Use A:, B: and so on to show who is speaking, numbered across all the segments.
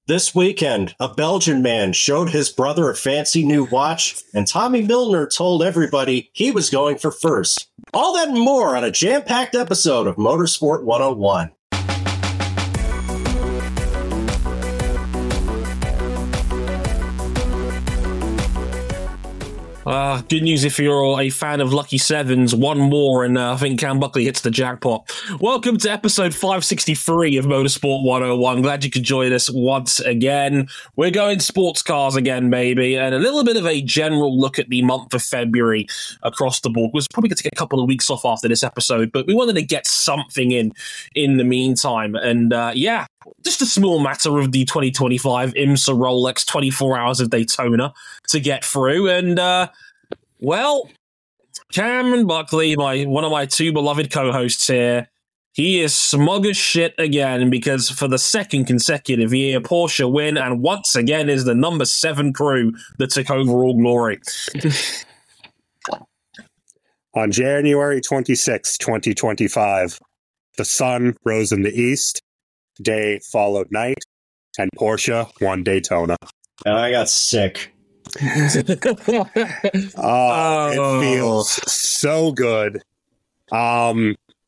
A: This weekend, a Belgian man showed his brother a fancy new watch, and Tommy Milner told everybody he was going for first. All that and more on a jam-packed episode of Motorsport 101.
B: Good news if you're a fan of Lucky Sevens. One more, and I think Cam Buckley hits the jackpot. Welcome to episode 563 of Motorsport 101. Glad you could join us once again. We're going sports cars again, maybe, and a little bit of a general look at the month of February across the board. We're probably going to take a couple of weeks off after this episode, but we wanted to get something in the meantime. And just a small matter of the 2025 IMSA Rolex 24 Hours of Daytona to get through. And, Cameron Buckley, one of my two beloved co-hosts here, he is smug as shit again because for the second consecutive year, Porsche win and once again is the number 7 crew that took overall glory.
C: On January 26, 2025, the sun rose in the east, day followed night, and Porsche won Daytona.
A: And I got sick.
C: It feels so good. I'll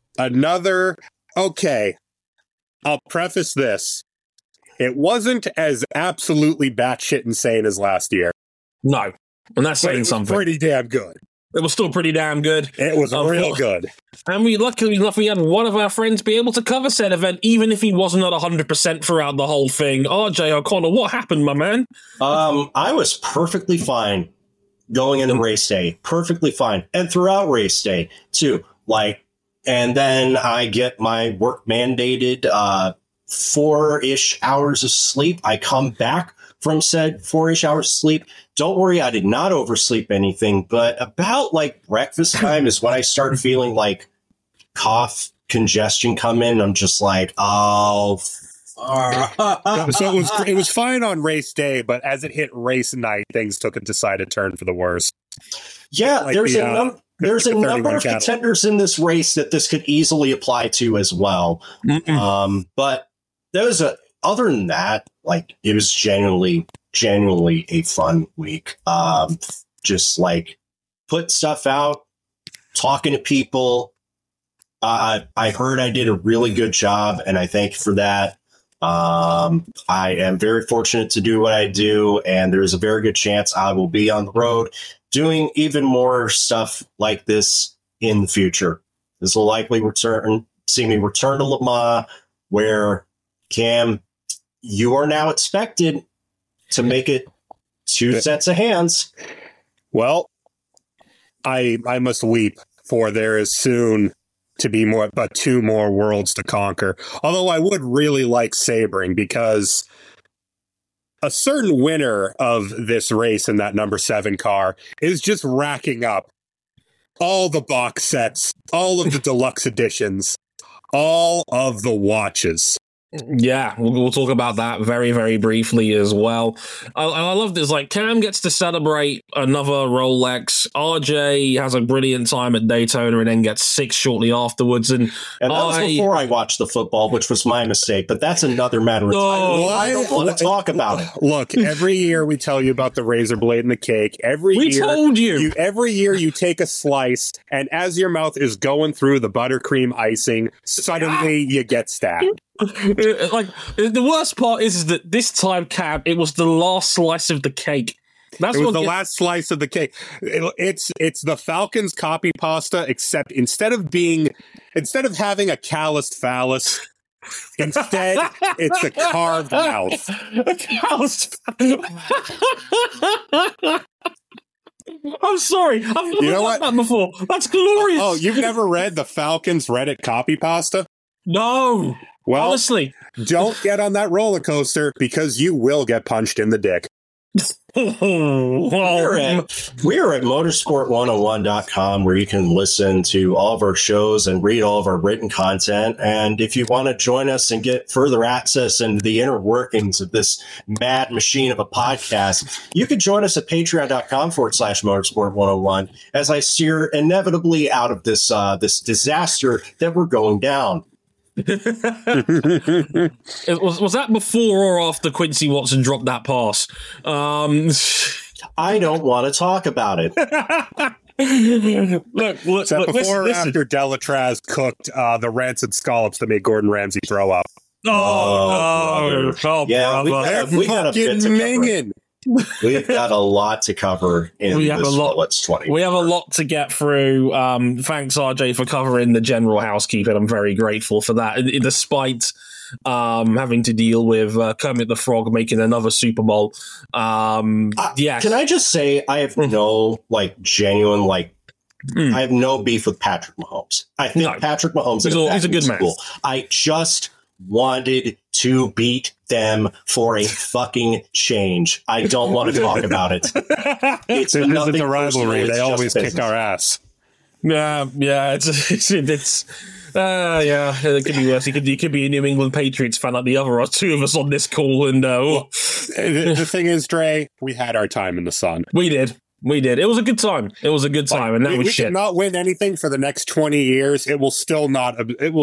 C: preface this. It wasn't as absolutely batshit insane as last year.
B: No, and that's saying something.
C: Pretty damn good.
B: It was still pretty damn good.
C: It was real good.
B: And we luckily had one of our friends be able to cover said event, even if he wasn't at 100% throughout the whole thing. RJ O'Connor, what happened, my man?
A: I was perfectly fine going into race day. Perfectly fine. And throughout race day, too. And then I get my work mandated 4-ish hours of sleep. I come back from said 4-ish hours of sleep. Don't worry, I did not oversleep anything, but about breakfast time is when I start feeling cough, congestion come in. I'm just like, oh.
C: So it was fine on race day, but as it hit race night, things took a decided turn for the worse.
A: Yeah, there's a number of contenders in this race that this could easily apply to as well. But there was other than that, it was genuinely a fun week. Just put stuff out, talking to people. I heard I did a really good job, and I thank you for that. I am very fortunate to do what I do, and there's a very good chance I will be on the road doing even more stuff like this in the future. This will likely see me return to Le Mans, where, Cam, you are now expected to make it 2 sets of hands.
C: Well, I must weep, for there is soon to be but 2 more worlds to conquer. Although I would really like sabering, because a certain winner of this race in that number 7 car is just racking up all the box sets, all of the deluxe editions, all of the watches.
B: Yeah, we'll talk about that very, very briefly as well. I love this. Cam gets to celebrate another Rolex. RJ has a brilliant time at Daytona and then gets 6 shortly afterwards. And
A: that was before I watched the football, which was my mistake. But that's another matter of time. I don't want to talk about it.
C: Look, every year we tell you about the razor blade and the cake.
B: We told you.
C: Every year you take a slice, and as your mouth is going through the buttercream icing, suddenly you get stabbed.
B: The worst part is that this time, Cam, it was the last slice of the cake.
C: It was the last slice of the cake. It's the Falcons copy pasta, except instead of having a calloused phallus, instead it's a carved mouth.
B: A calloused. I'm sorry, I've never done that before. That's glorious.
C: Oh, you've never read the Falcons Reddit copy pasta?
B: No.
C: Well,
B: honestly,
C: don't get on that roller coaster, because you will get punched in the dick.
A: We're at motorsport101.com, where you can listen to all of our shows and read all of our written content. And if you want to join us and get further access into the inner workings of this mad machine of a podcast, you can join us at patreon.com/motorsport101 as I steer inevitably out of this disaster that we're going down.
B: Was that before or after Quincy Watson dropped that pass?
A: I don't want to talk about it.
B: Look,
C: before or after Delatraz cooked the rancid scallops that made Gordon Ramsay throw up.
A: Yeah, we got a bit to cover. We've got a lot to cover in What's 20.
B: We have a lot to get through. Thanks, RJ, for covering the general housekeeping. I'm very grateful for that. Despite having to deal with Kermit the Frog making another Super Bowl. Yeah.
A: Can I just say I have no genuine I have no beef with Patrick Mahomes. I think Patrick Mahomes is a good man. I just wanted to beat them for a fucking change. I don't want to talk about it.
C: It's a rivalry. They always kick our ass.
B: Yeah. It could be worse. He could be a New England Patriots fan like the other two of us on this call. And
C: the thing is, Dre, we had our time in the sun.
B: We did. It was a good time. And that was shit.
C: We did not win anything for the next 20 years. It will still not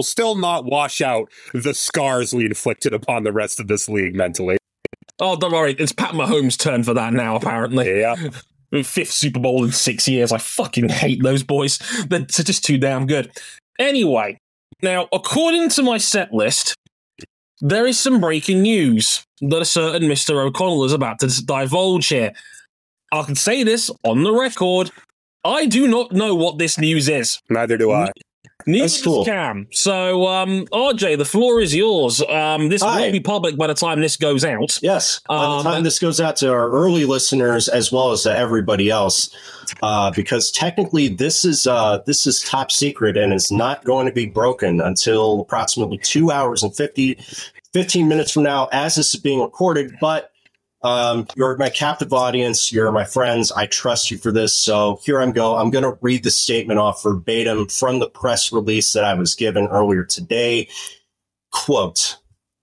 C: wash out the scars we inflicted upon the rest of this league mentally.
B: Oh, don't worry. It's Pat Mahomes' turn for that now, apparently.
C: Yeah.
B: 5th Super Bowl in 6 years. I fucking hate those boys. They're just too damn good. Anyway, now, according to my set list, there is some breaking news that a certain Mr. O'Connell is about to divulge here. I can say this on the record. I do not know what this news is.
C: Neither do I.
B: Neither does Cam. So, RJ, the floor is yours. This will be public by the time this goes out.
A: Yes, by the time this goes out to our early listeners as well as to everybody else, because technically this is top secret and it's not going to be broken until approximately 2 hours and 15 minutes from now, as this is being recorded. But you're my captive audience. You're my friends. I trust you for this. So here I go. I'm going to read the statement off verbatim from the press release that I was given earlier today. Quote,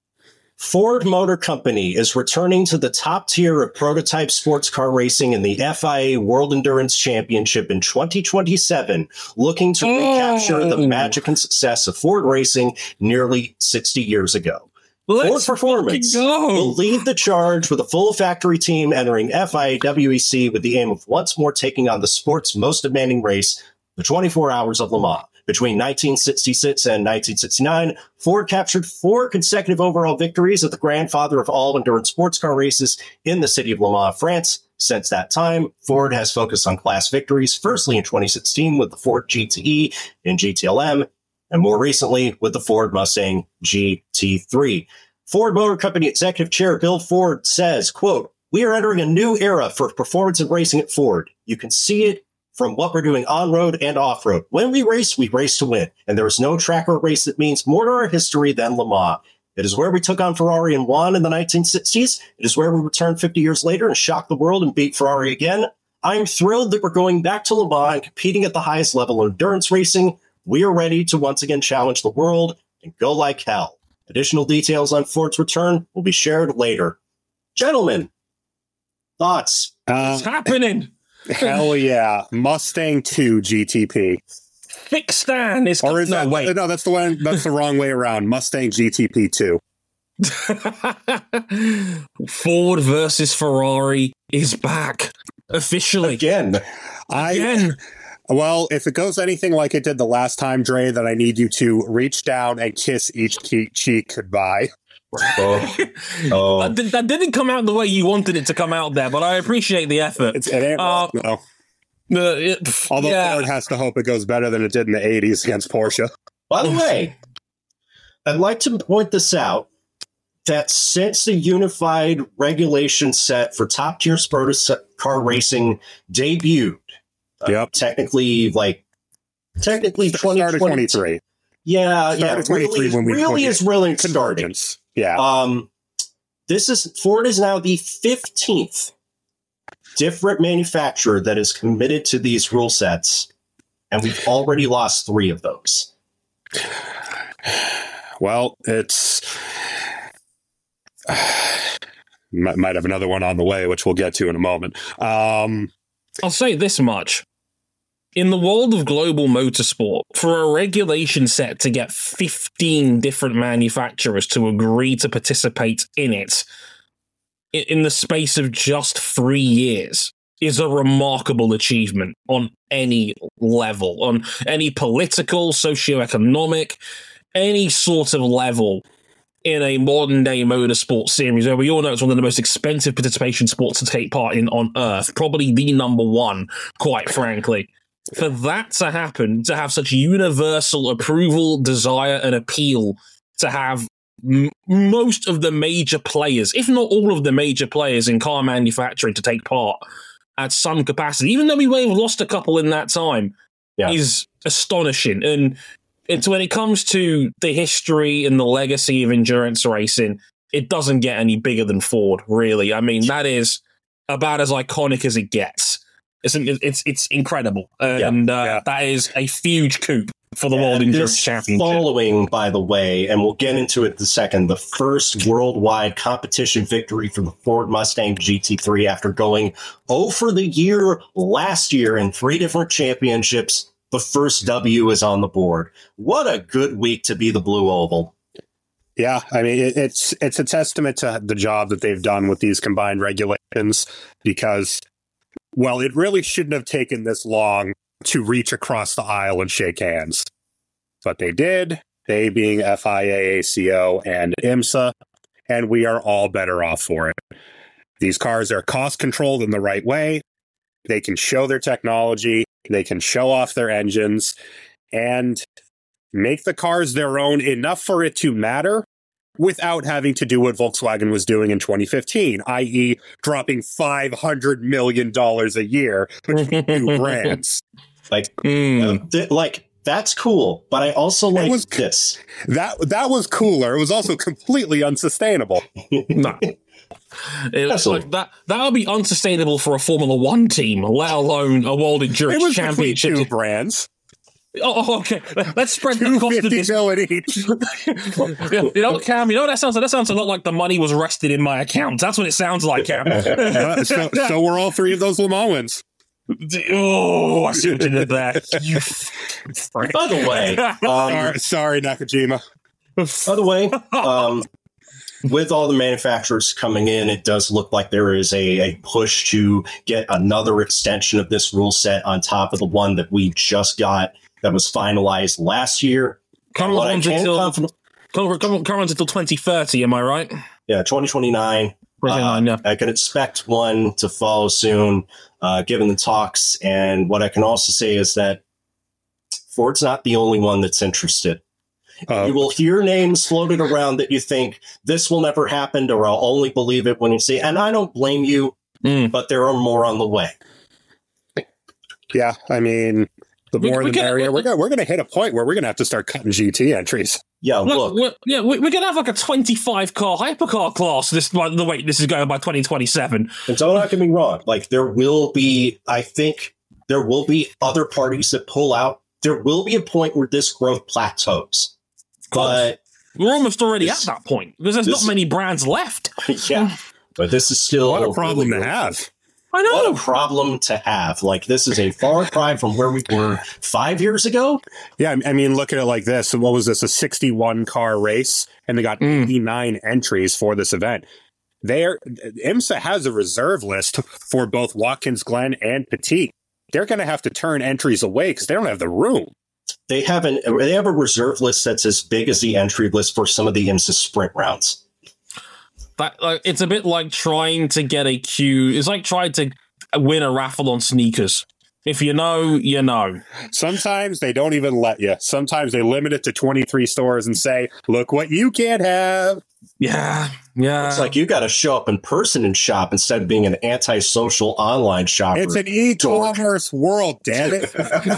A: Ford Motor Company is returning to the top tier of prototype sports car racing in the FIA World Endurance Championship in 2027, looking to recapture the magic and success of Ford racing nearly 60 years ago. Ford Performance will lead the charge with a full factory team entering FIA WEC with the aim of once more taking on the sport's most demanding race, the 24 Hours of Le Mans. Between 1966 and 1969, Ford captured 4 consecutive overall victories as the grandfather of all endurance sports car races in the city of Le Mans, France. Since that time, Ford has focused on class victories, firstly in 2016 with the Ford GTE and GTLM, and more recently with the Ford Mustang GT3. Ford Motor Company Executive Chair Bill Ford says, quote, "We are entering a new era for performance and racing at Ford. You can see it from what we're doing on-road and off-road. When we race to win. And there is no track or race that means more to our history than Le Mans. It is where we took on Ferrari and won in the 1960s. It is where we returned 50 years later and shocked the world and beat Ferrari again. I'm thrilled that we're going back to Le Mans and competing at the highest level of endurance racing. We are ready to once again challenge the world and go like hell. Additional details on Ford's return will be shared later." Gentlemen, thoughts?
B: What's happening?
C: Hell yeah. Mustang 2 GTP.
B: Thick Stan is...
C: Or is
B: no,
C: that...
B: wait.
C: No, that's the wrong way around. Mustang GTP 2.
B: Ford versus Ferrari is back. Officially.
A: Again.
C: Well, if it goes anything like it did the last time, Dre, then I need you to reach down and kiss each cheek goodbye.
B: That didn't come out the way you wanted it to come out there, but I appreciate the effort.
C: It ain't no. Although Ford has to hope it goes better than it did in the 80s against Porsche.
A: By the way, I'd like to point this out, that since the unified regulation set for top-tier sports car racing debuted, technically
C: 2023.
A: Yeah,
C: really
A: is starting.
C: Yeah.
A: Ford is now the 15th different manufacturer that is committed to these rule sets, and we've already lost 3 of those.
C: Well, it's might have another one on the way, which we'll get to in a moment.
B: I'll say this much. in the world of global motorsport, for a regulation set to get 15 different manufacturers to agree to participate in it in the space of just 3 years is a remarkable achievement on any level, on any political, socioeconomic, any sort of level in a modern-day motorsport series where we all know it's one of the most expensive participation sports to take part in on Earth, probably the number one, quite frankly. For that to happen, to have such universal approval, desire, and appeal, to have most of the major players, if not all of the major players in car manufacturing to take part at some capacity, even though we may have lost a couple in that time, is astonishing. And it's when it comes to the history and the legacy of endurance racing, it doesn't get any bigger than Ford, really. I mean, that is about as iconic as it gets. It's incredible. And that is a huge coup for the World Endurance Championship.
A: Following, by the way, and we'll get into it in a second, the first worldwide competition victory for the Ford Mustang GT3 after going 0 for the year last year in 3 different championships. The first W is on the board. What a good week to be the Blue Oval.
C: Yeah, I mean, it's a testament to the job that they've done with these combined regulations because, well, it really shouldn't have taken this long to reach across the aisle and shake hands. But they did, they being FIA, ACO, and IMSA, and we are all better off for it. These cars are cost-controlled in the right way. They can show their technology. They can show off their engines and make the cars their own enough for it to matter without having to do what Volkswagen was doing in 2015, i.e. dropping $500 million a year between 2 brands.
A: That's cool, but I also like this.
C: That was cooler. It was also completely unsustainable.
B: No. That would be unsustainable for a Formula One team, let alone a World Endurance Championship.
C: 2 brands.
B: Oh, okay. Let's spread the cost of this.
C: Each.
B: You know, Cam. You know what that sounds like? That sounds a lot like the money was rested in my account. That's what it sounds like, Cam.
C: So we're all 3 of those Le Mans wins.
B: Oh, I see what you did there.
A: By the way,
C: sorry, Nakajima.
A: By the way, with all the manufacturers coming in, it does look like there is a push to get another extension of this rule set on top of the one that we just got that was finalized last year.
B: Come on until 2030, am I right?
A: Yeah, 2029. I can expect one to follow soon, given the talks. And what I can also say is that Ford's not the only one that's interested. You will hear names floated around that you think this will never happen, or I'll only believe it when you see. And I don't blame you, but there are more on the way.
C: Yeah, I mean, the more the merrier. We're going to hit a point where we're going to have to start cutting GT entries.
B: Yeah, look. We're going to have like a 25-car hypercar class. This is going by 2027.
A: And don't get me wrong. Like there will be other parties that pull out. There will be a point where this growth plateaus. But
B: we're almost already at that point because there's not many brands left.
A: Yeah, but this is still
C: what a problem to have.
B: I know.
A: What a problem to have. Like, this is a far cry from where we were 5 years ago.
C: Yeah, I mean, look at it like this. What was this, a 61-car race? And they got 89 entries for this event. IMSA has a reserve list for both Watkins Glen and Petit. They're going to have to turn entries away because they don't have the room.
A: They have a reserve list that's as big as the entry list for some of the IMSA sprint rounds.
B: It's a bit like trying to get a queue. It's like trying to win a raffle on sneakers. If you know, you know.
C: Sometimes they don't even let you. Sometimes they limit it to 23 stores and say, look what you can't have.
B: Yeah.
A: It's like you got to show up in person and shop instead of being an antisocial online shopper.
C: It's an e-commerce world, damn it.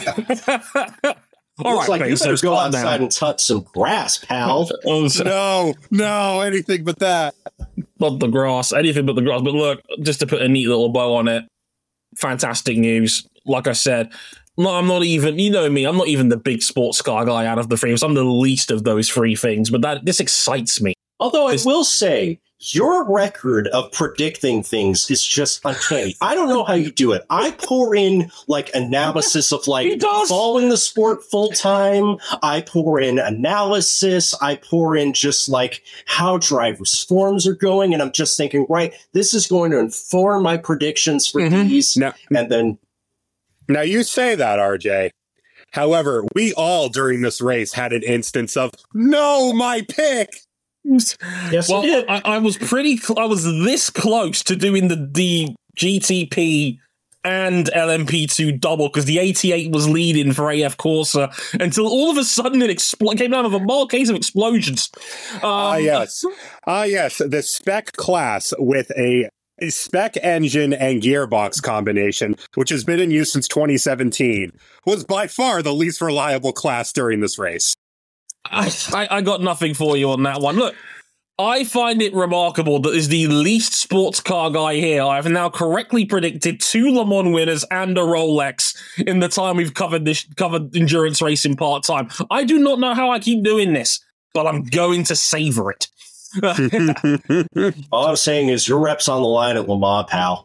A: All right, like you better go outside and touch some grass, pal.
C: No, anything but that.
B: Not the grass, anything but the grass. But look, just to put a neat little bow on it, fantastic news. Like I said, I'm not even, you know me, I'm not even the big sports car guy out of the three. I'm the least of those three things, but this excites me.
A: Although I will say, your record of predicting things is just uncanny. I don't know how you do it. I pour in like analysis of like following the sport full time. I pour in analysis. I pour in just like how drivers' forms are going. And I'm just thinking, right, this is going to inform my predictions for these.
C: Now you say that, RJ. However, we all during this race had an instance of, no, my pick.
A: Yes,
B: well, I was I was this close to doing the GTP and LMP2 double because the 88 was leading for AF Corsa until all of a sudden it came out of a mild case of explosions.
C: Yes. The spec class with a spec engine and gearbox combination, which has been in use since 2017, was by far the least reliable class during this race.
B: I got nothing for you on that one. Look, I find it remarkable that as the least sports car guy here, I have now correctly predicted 2 Le Mans winners and a Rolex in the time we've covered endurance racing part-time. I do not know how I keep doing this, but I'm going to savor it.
A: All I'm saying is your rep's on the line at Le Mans, pal.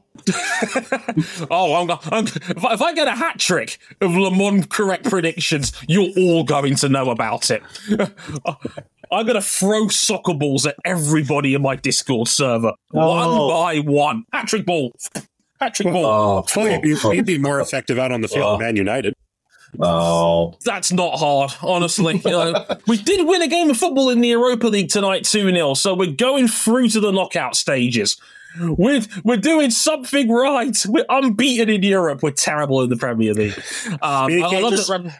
B: If I get a hat trick of Le Mans correct predictions, you're all going to know about it. I'm going to throw soccer balls at everybody in my Discord server, one by one. Hat trick ball.
C: You'd be more effective out on the field than Man United.
A: Oh,
B: that's not hard, honestly. We did win a game of football in the Europa League tonight, 2-0, so we're going through to the knockout stages. We're doing something right. We're unbeaten in Europe. We're terrible in the Premier League.
C: I'm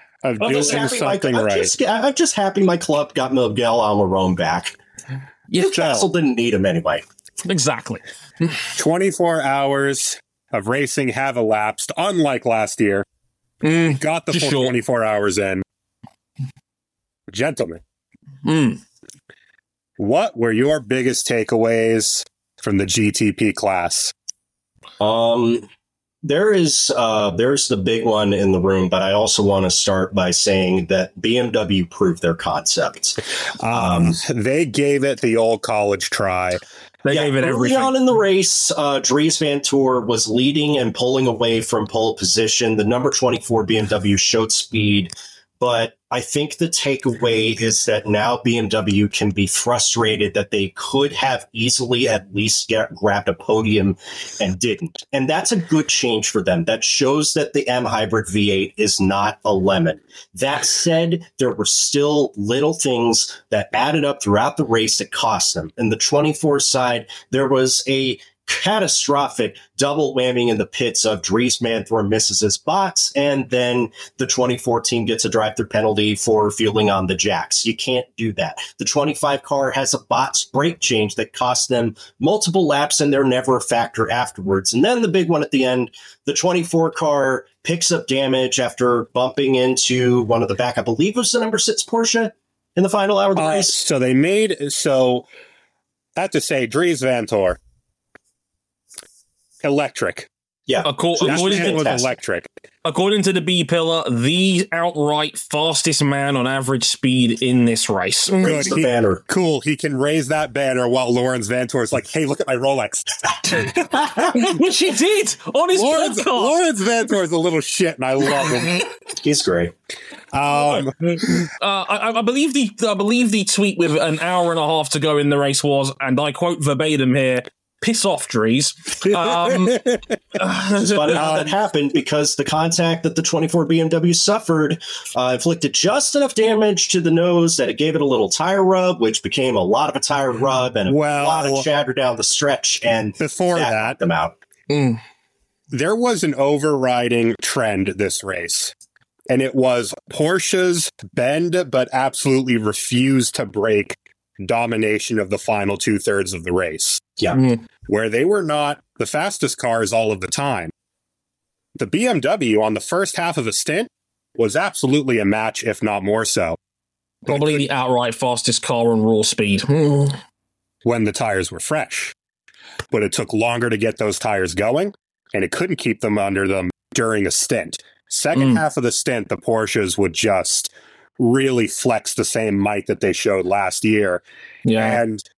A: just happy my club got Miguel Almiron back. Newcastle didn't need him anyway.
B: Exactly.
C: 24 hours of racing have elapsed, unlike last year. Got the full 24 hours in. Gentlemen, what were your biggest takeaways from the GTP class?
A: There's the big one in the room, but I also want to start by saying that BMW proved their concepts.
C: They gave it the old college try.
B: They gave it everything.
A: Early on in the race, Dries Vanthoor was leading and pulling away from pole position. The number 24 BMW showed speed, but I think the takeaway is that now BMW can be frustrated that they could have easily at least grabbed a podium and didn't. And that's a good change for them. That shows that the M Hybrid V8 is not a lemon. That said, there were still little things that added up throughout the race that cost them. In the 24 side, there was a catastrophic double whammy in the pits of Dries Vanthoor misses his box, and then the 2014 gets a drive-through penalty for fueling on the jacks. You can't do that. The 25 car has a box brake change that cost them multiple laps, and they're never a factor afterwards. And then the big one at the end, the 24 car picks up damage after bumping into one of the back, I believe it was the number 6 Porsche in the final hour of the race.
C: I have to say, Dries Vanthoor, electric.
A: Yeah,
B: according to the B pillar, the outright fastest man on average speed in this race.
A: Raise the banner.
C: Cool. He can raise that banner while Lawrence Vanthoor is like, "Hey, look at my Rolex."
B: Which he did on his podcast.
C: Lawrence Vanthoor is a little shit, and I love him.
A: He's great.
B: I believe the tweet with an hour and a half to go in the race was, and I quote verbatim here, "Piss off, Dries."
A: It's funny how that happened because the contact that the 24 BMW suffered inflicted just enough damage to the nose that it gave it a little tire rub, which became a lot of a tire rub and a lot of chatter down the stretch. And
C: before that,
A: them out.
C: There was an overriding trend this race, and it was Porsche's bend but absolutely refuse to brake domination of the final 2/3 of the race.
A: Yeah.
C: Where they were not the fastest cars all of the time. The BMW on the first half of the stint was absolutely a match, if not more so.
B: Probably the outright fastest car on raw speed.
C: When the tires were fresh. But it took longer to get those tires going, and it couldn't keep them under them during a stint. Second half of the stint, the Porsches would just really flex the same might that they showed last year.
B: Yeah.
C: And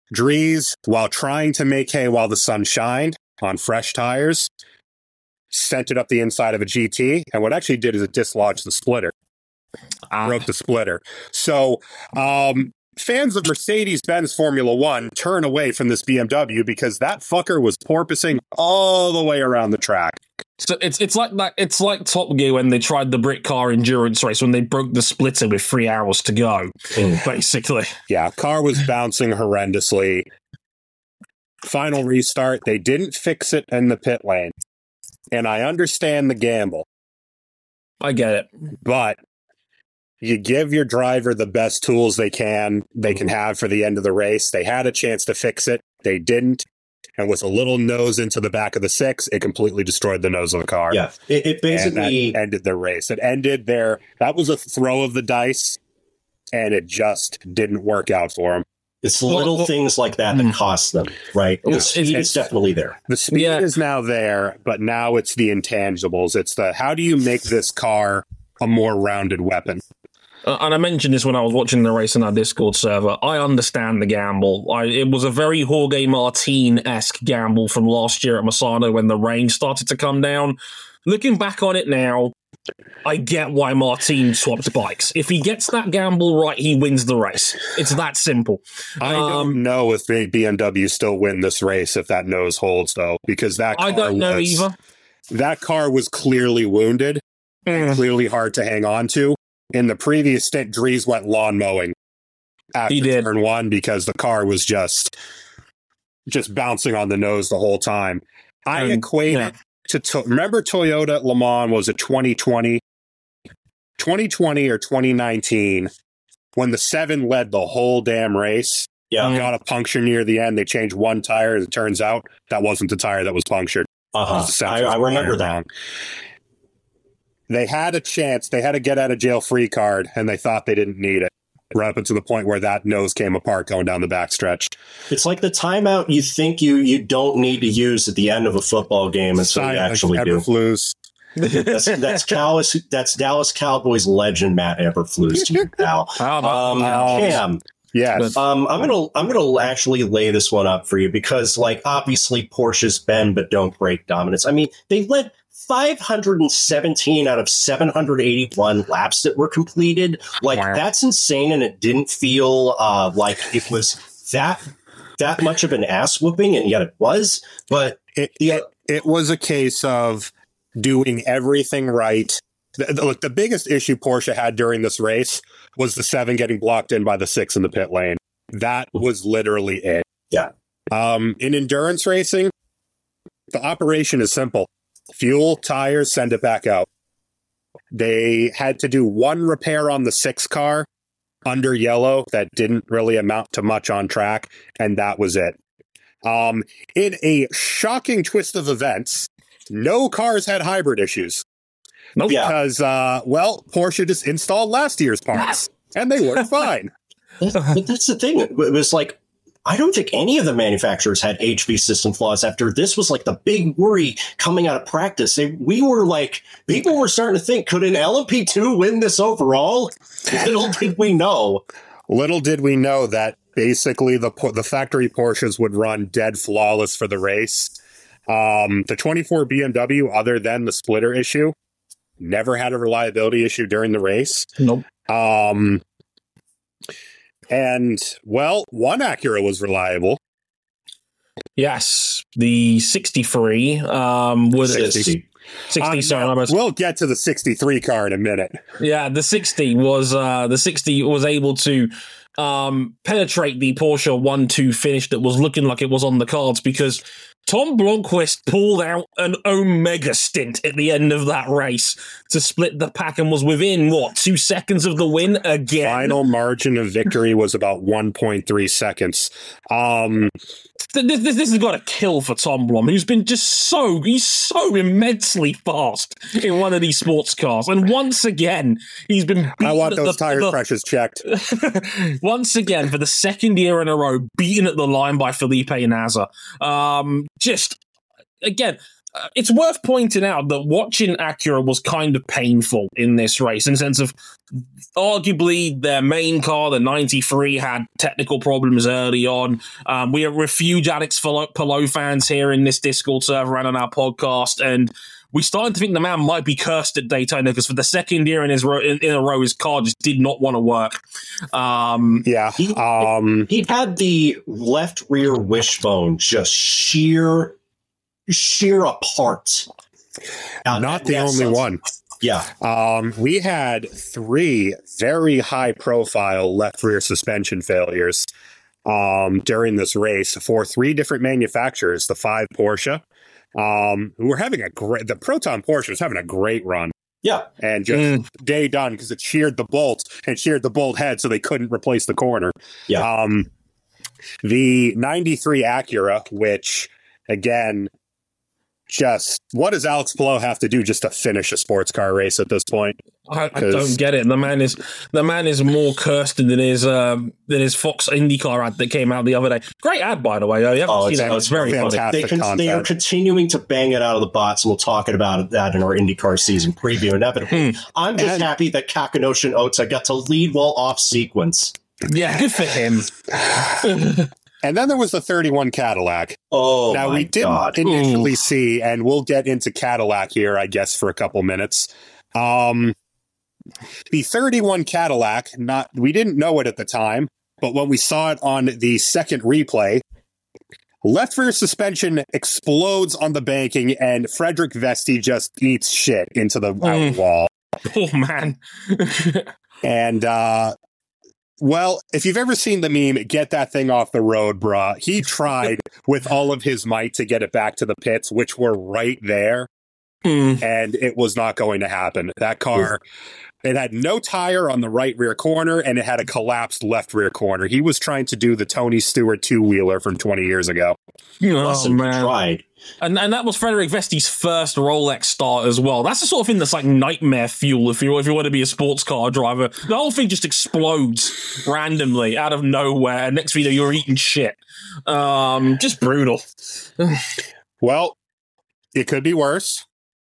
C: Dries, while trying to make hay while the sun shined on fresh tires, sent it up the inside of a GT, and what it actually did is it dislodged the splitter. Broke the splitter. So, fans of Mercedes-Benz Formula One turn away from this BMW because that fucker was porpoising all the way around the track.
B: So it's like that. It's like Top Gear when they tried the Brit car endurance race when they broke the splitter with 3 hours to go, basically.
C: Yeah, car was bouncing horrendously. Final restart. They didn't fix it in the pit lane. And I understand the gamble.
B: I get it.
C: But you give your driver the best tools they can have for the end of the race. They had a chance to fix it. They didn't. And with a little nose into the back of the six, it completely destroyed the nose of the car.
A: Yeah, it basically
C: ended the race. It ended there. That was a throw of the dice, and it just didn't work out for them.
A: It's little things like that cost them, right? The speed is definitely there.
C: The speed is now there, but now it's the intangibles. It's the how do you make this car a more rounded weapon?
B: And I mentioned this when I was watching the race on our Discord server. I understand the gamble. It was a very Jorge Martin-esque gamble from last year at Misano when the rain started to come down. Looking back on it now, I get why Martin swapped bikes. If he gets that gamble right, he wins the race. It's that simple.
C: I don't know if BMW still win this race if that nose holds, though, because that car
B: I don't know either.
C: That car was clearly wounded, clearly hard to hang on to. In the previous stint, Dries went lawn mowing after turn one because the car was just bouncing on the nose the whole time. I equate it to remember Toyota Le Mans was it 2020 or 2019 when the 7 led the whole damn race.
A: Yeah,
C: got a puncture near the end. They changed one tire. As it turns out, that wasn't the tire that was punctured.
A: I remember that.
C: They had a chance. They had a get out of jail free card, and they thought they didn't need it. Right up to the point where that nose came apart going down the backstretch.
A: It's like the timeout you think you don't need to use at the end of a football game, and so you actually do.
C: Eberflus.
A: That's Dallas Cowboys legend Matt Eberflus to you, Cal. Cam.
C: Yes.
A: I'm gonna actually lay this one up for you because, like, obviously Porsche's bend but don't break dominance. I mean, they led 517 out of 781 laps that were completed. Like, that's insane, and it didn't feel like it was that much of an ass whooping, and yet it was. But
C: it was a case of doing everything right. Look, the biggest issue Porsche had during this race was the 7 getting blocked in by the 6 in the pit lane. That was literally it.
A: Yeah.
C: In endurance racing, the operation is simple. Fuel, tires, send it back out. They had to do one repair on the 6 car under yellow that didn't really amount to much on track, and that was it. In a shocking twist of events, no cars had hybrid issues.
B: Nope.
C: Because, Porsche just installed last year's parts, and they worked fine.
A: But that's the thing. It was like, I don't think any of the manufacturers had HV system flaws after this was like the big worry coming out of practice. People were starting to think, could an LMP2 win this overall? Little did we know.
C: Little did we know that basically the factory Porsches would run dead flawless for the race. The 24 BMW, other than the splitter issue, never had a reliability issue during the race.
B: Nope.
C: And, one Acura was reliable.
B: Yes, the 63 was
A: 60.
B: 60. Sorry,
C: we'll get to the 63 car in a minute.
B: Yeah, the 60 was able to penetrate the Porsche 1-2 finish that was looking like it was on the cards because Tom Blomqvist pulled out an Omega stint at the end of that race to split the pack and was within, 2 seconds of the win again?
C: Final margin of victory was about 1.3 seconds.
B: This has got a kill for Tom Blom, who's been he's so immensely fast in one of these sports cars. And once again, he's been beaten.
C: I want those tire pressures checked.
B: Once again, for the second year in a row, beaten at the line by Felipe Nasr. it's worth pointing out that watching Acura was kind of painful in this race, in the sense of arguably their main car, the 93, had technical problems early on. We are huge Alex Palou fans here in this Discord server and on our podcast, and we're starting to think the man might be cursed at Daytona, because for the second year in a row, his car just did not want to work.
A: He had the left rear wishbone just shear apart.
C: Not the only one.
A: Yeah.
C: We had 3 very high profile left rear suspension failures during this race for 3 different manufacturers. The 5 Porsche, who were having the Proton Porsche was having a great run.
A: Yeah.
C: And just day done, because it sheared the bolts and sheared the bolt head, so they couldn't replace the corner.
A: Yeah.
C: The 93 Acura, which, again, just what does Alex Palou have to do just to finish a sports car race at this point?
B: I don't get it. The man is more cursed than his Fox IndyCar ad that came out the other day. Great ad, by the way. It's very
C: fantastic.
A: They are continuing to bang it out of the box, and we'll talk about that in our IndyCar season preview inevitably. I'm just happy that Kakanouchi and Ota got to lead while off sequence.
B: Yeah, good for him.
C: And then there was the 31 Cadillac.
A: Oh,
C: now we didn't initially see, and we'll get into Cadillac here, I guess, for a couple minutes. The 31 Cadillac, we didn't know it at the time, but when we saw it on the second replay, left rear suspension explodes on the banking, and Frederick Vesti just eats shit into the outer wall.
B: Oh, man.
C: And, well, if you've ever seen the meme, get that thing off the road, bruh. He tried with all of his might to get it back to the pits, which were right there, and it was not going to happen. That car, it had no tire on the right rear corner, and it had a collapsed left rear corner. He was trying to do the Tony Stewart two-wheeler from 20 years ago.
B: Oh, man.
A: Tried.
B: And that was Frederick Vesti's first Rolex start as well. That's the sort of thing that's like nightmare fuel if you want to be a sports car driver. The whole thing just explodes randomly out of nowhere. Next thing you know, you're eating shit. Just brutal.
C: Well, it could be worse.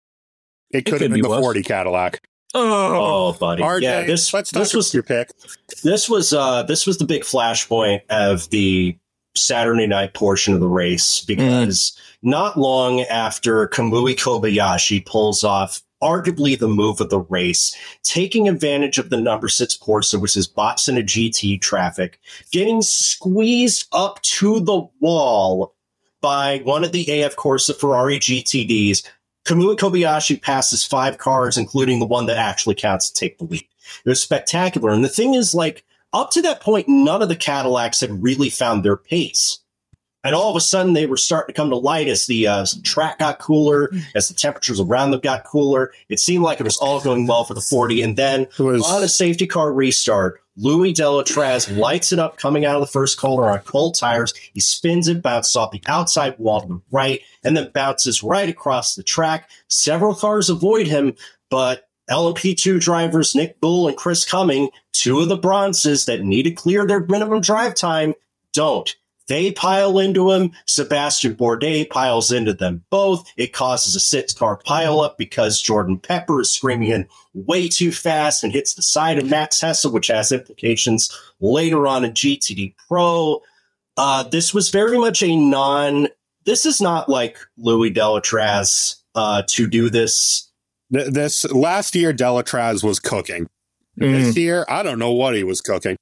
C: It could have been the 40 Cadillac.
A: Oh, buddy.
C: RJ,
A: yeah, this was
C: your pick.
A: This was the big flashpoint of the Saturday night portion of the race, because not long after Kamui Kobayashi pulls off arguably the move of the race, taking advantage of the number 6 Porsche, which is bots in a GT traffic, getting squeezed up to the wall by one of the AF Corsa Ferrari GTDs, Kamui Kobayashi passes 5 cars, including the one that actually counts to take the lead. It was spectacular. And the thing is, like, up to that point, none of the Cadillacs had really found their pace. And all of a sudden, they were starting to come to light as the track got cooler, as the temperatures around them got cooler. It seemed like it was all going well for the 40. And then on a safety car restart, Louis Delatraz lights it up coming out of the first corner on cold tires. He spins it, bounces off the outside wall to the right, and then bounces right across the track. Several cars avoid him, but LMP2 drivers Nick Bull and Chris Cumming, 2 of the bronzes that need to clear their minimum drive time, don't. They pile into him. Sebastian Bourdais piles into them both. It causes a 6-car pileup because Jordan Pepper is screaming in way too fast and hits the side of Max Hesse, which has implications later on in GTD Pro. This was very much this is not like Louis Delatraz to do this.
C: This last year, Delatraz was cooking. This year, I don't know what he was cooking.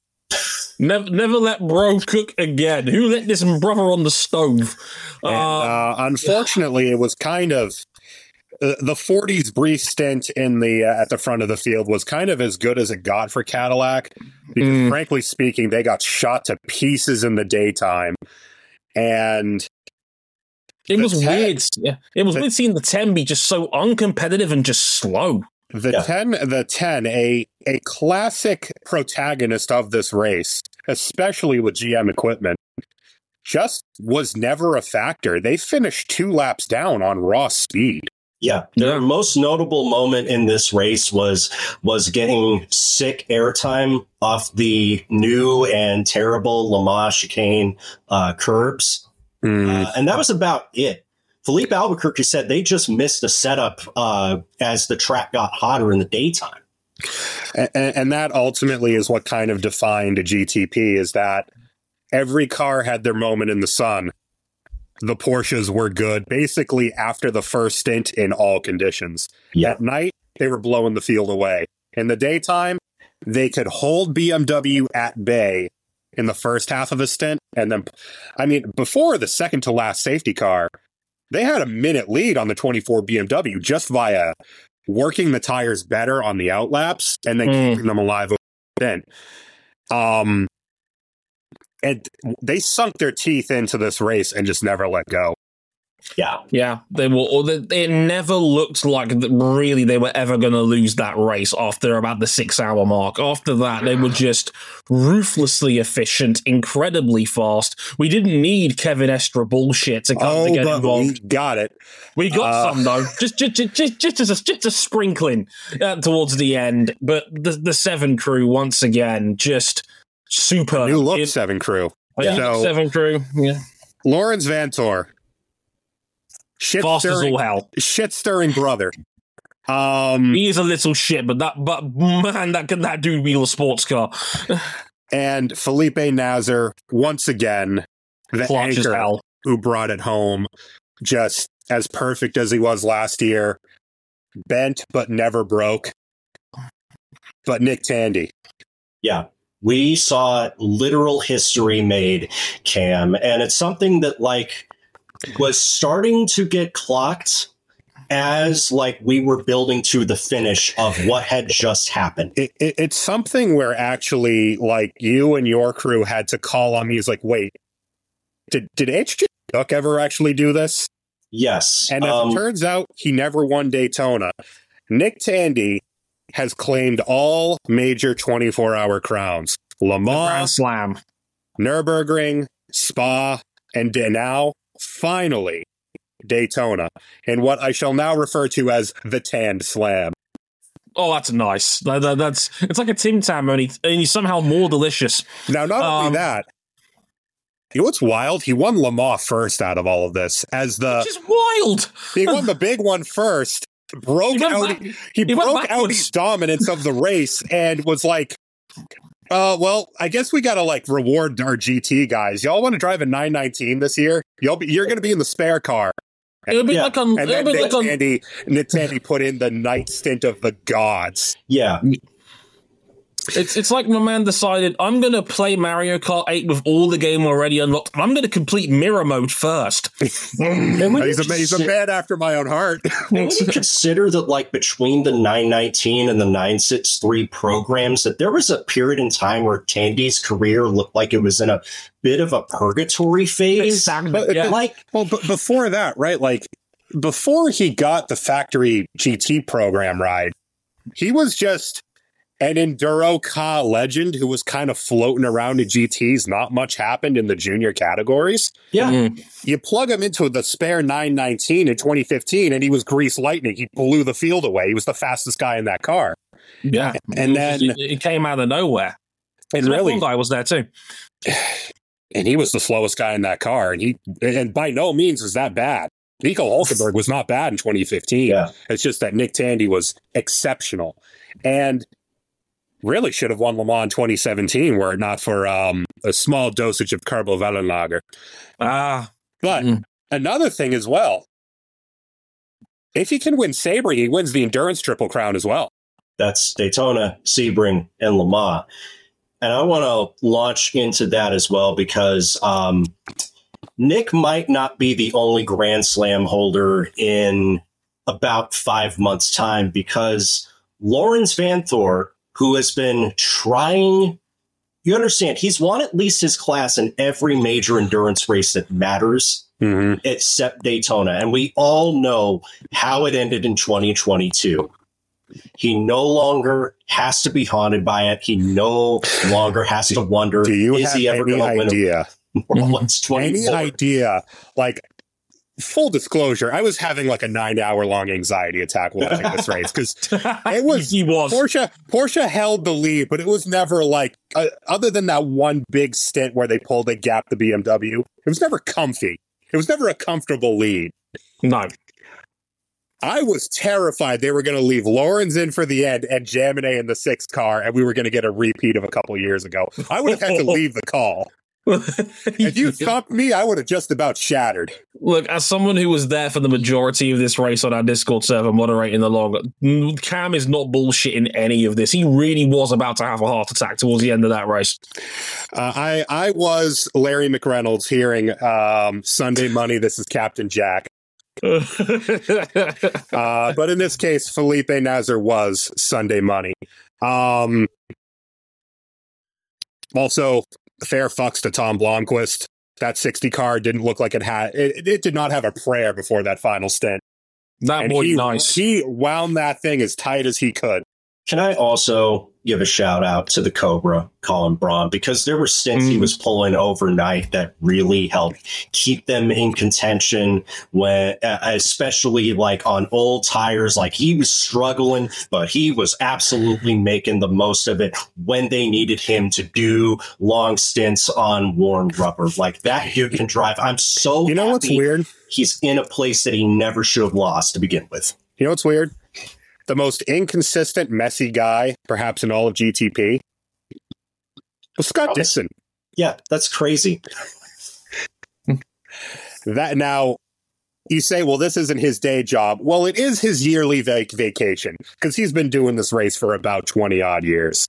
B: Never let bro cook again. Who let this brother on the stove?
C: Unfortunately, it was kind of the 40's brief stint in the at the front of the field was kind of as good as it got for Cadillac, because frankly speaking, they got shot to pieces in the daytime, and
B: it was weird. Yeah, it was weird seeing the 10 be just so uncompetitive and just slow.
C: The 10, a classic protagonist of this race, especially with GM equipment, just was never a factor. They finished 2 laps down on raw speed.
A: Yeah, their most notable moment in this race was getting sick airtime off the new and terrible Le Mans chicane curbs. And that was about it. Felipe Albuquerque said they just missed a setup as the track got hotter in the daytime.
C: And that ultimately is what kind of defined a GTP, is that every car had their moment in the sun. The Porsches were good basically after the first stint in all conditions.
A: Yeah.
C: At night, they were blowing the field away. In the daytime, they could hold BMW at bay in the first half of a stint. And then, I mean, before the second to last safety car, they had a minute lead on the 24 BMW just via working the tires better on the outlaps and then keeping them alive over the stint. And they sunk their teeth into this race and just never let go.
B: Yeah, they were. It never looked like really they were ever going to lose that race after about the 6 hour mark. After that, they were just ruthlessly efficient, incredibly fast. We didn't need Kevin Estre bullshit to come to get involved.
C: We got it.
B: We got some though, just a sprinkling towards the end. But the 7 crew once again just super.
C: New look 7 crew.
B: Yeah. So, 7 crew. Yeah.
C: Lawrence Vanthoor.
B: Fast as all hell.
C: Shit-stirring brother.
B: He is a little shit, but man, that dude wheel a sports car.
C: And Felipe Nasr, once again, the
B: Clutch
C: anchor who brought it home, just as perfect as he was last year. Bent, but never broke. But Nick Tandy.
A: Yeah. We saw literal history made, Cam, and it's something that, was starting to get clocked as we were building to the finish of what had just happened.
C: It's something where actually you and your crew had to call on me. It's wait, did HJ Duck ever actually do this?
A: Yes.
C: And as it turns out, he never won Daytona. Nick Tandy has claimed all major 24-hour crowns. Le Mans,
B: Grand Slam,
C: Nürburgring, Spa, and now finally, Daytona, in what I shall now refer to as the Tanned Slam.
B: Oh, that's nice. It's like a Tim Tam, only somehow more delicious.
C: Now, not only that, you know what's wild? He won Le Mans first out of all of this. Which
B: is wild!
C: He won the big one first, broke Audi's dominance of the race, and was well, I guess we gotta reward our GT guys. Y'all want to drive a 919 this year? You're going to be in the spare car.
B: It'll be like on.
C: And then Nick Tandy put in the night stint of the gods.
A: Yeah.
B: It's like my man decided, I'm going to play Mario Kart 8 with all the game already unlocked. I'm going to complete mirror mode first.
C: He's a man after my own heart.
A: When you consider that, between the 919 and the 963 programs, that there was a period in time where Tandy's career looked like it was in a bit of a purgatory phase.
B: Exactly.
C: But before that, right? Before he got the factory GT program ride, he was just an Enduro car legend who was kind of floating around in GTs. Not much happened in the junior categories.
A: Yeah.
C: You plug him into the spare 919 in 2015, and he was grease lightning. He blew the field away. He was the fastest guy in that car.
B: Yeah.
C: And then
B: it came out of nowhere.
C: And really,
B: guy was there too.
C: And he was the slowest guy in that car. And by no means was that bad. Nico Hulkenberg was not bad in 2015.
A: Yeah.
C: It's just that Nick Tandy was exceptional. And really should have won Le Mans in 2017 were it not for a small dosage of Carbovellalager. But another thing as well, if he can win Sebring, he wins the Endurance Triple Crown as well.
A: That's Daytona, Sebring, and Le Mans. And I want to launch into that as well because Nick might not be the only Grand Slam holder in about 5 months' time because Lawrence Vanthoor, who has been trying, you understand, he's won at least his class in every major endurance race that matters, except Daytona. And we all know how it ended in 2022. He no longer has to be haunted by it. He no longer has to wonder, is he ever going to win
C: any idea? Full disclosure, I was having a 9-hour-long anxiety attack watching this race because it was Porsche held the lead, but it was never other than that one big stint where they pulled a gap the BMW. It was never comfy. It was never a comfortable lead.
B: No.
C: I was terrified they were going to leave Lawrence in for the end and Jaminet in the 6th car, and we were going to get a repeat of a couple years ago. I would have had to leave the call. If you stopped me, I would have just about shattered.
B: Look, as someone who was there for the majority of this race on our Discord server moderating the log, Cam is not bullshitting any of this. He really was about to have a heart attack towards the end of that race.
C: I was Larry McReynolds hearing Sunday Money, this is Captain Jack. But in this case, Felipe Nasr was Sunday Money. Also, fair fucks to Tom Blomqvist. That 60 car didn't look like it did not have a prayer before that final stint.
B: That boy, nice.
C: He wound that thing as tight as he could.
A: Can I also give a shout out to the Cobra, Colin Braun, because there were stints he was pulling overnight that really helped keep them in contention when, especially like on old tires, like he was struggling, but he was absolutely making the most of it when they needed him to do long stints on worn rubber. Like that dude can drive. I'm so
C: You know what's weird?
A: He's in a place that he never should have lost to begin with.
C: You know what's weird? The most inconsistent, messy guy, perhaps in all of GTP, was Scott Dixon.
A: Yeah, that's crazy.
C: That now, you say, well, this isn't his day job. Well, it is his yearly vacation, because he's been doing this race for about 20-odd years.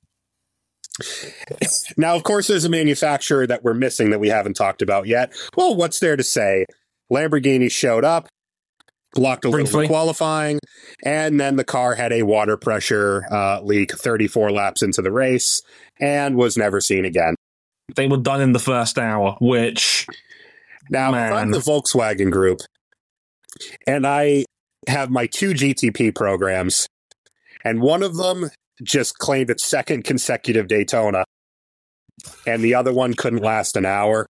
C: Now, of course, there's a manufacturer that we're missing that we haven't talked about yet. Well, what's there to say? Lamborghini showed up, blocked a little qualifying, and then the car had a water pressure leak 34 laps into the race and was never seen again.
B: They were done in the first hour, which...
C: Now, I'm the Volkswagen Group, and I have my 2 GTP programs, and one of them just claimed its 2nd consecutive Daytona, and the other one couldn't last an hour.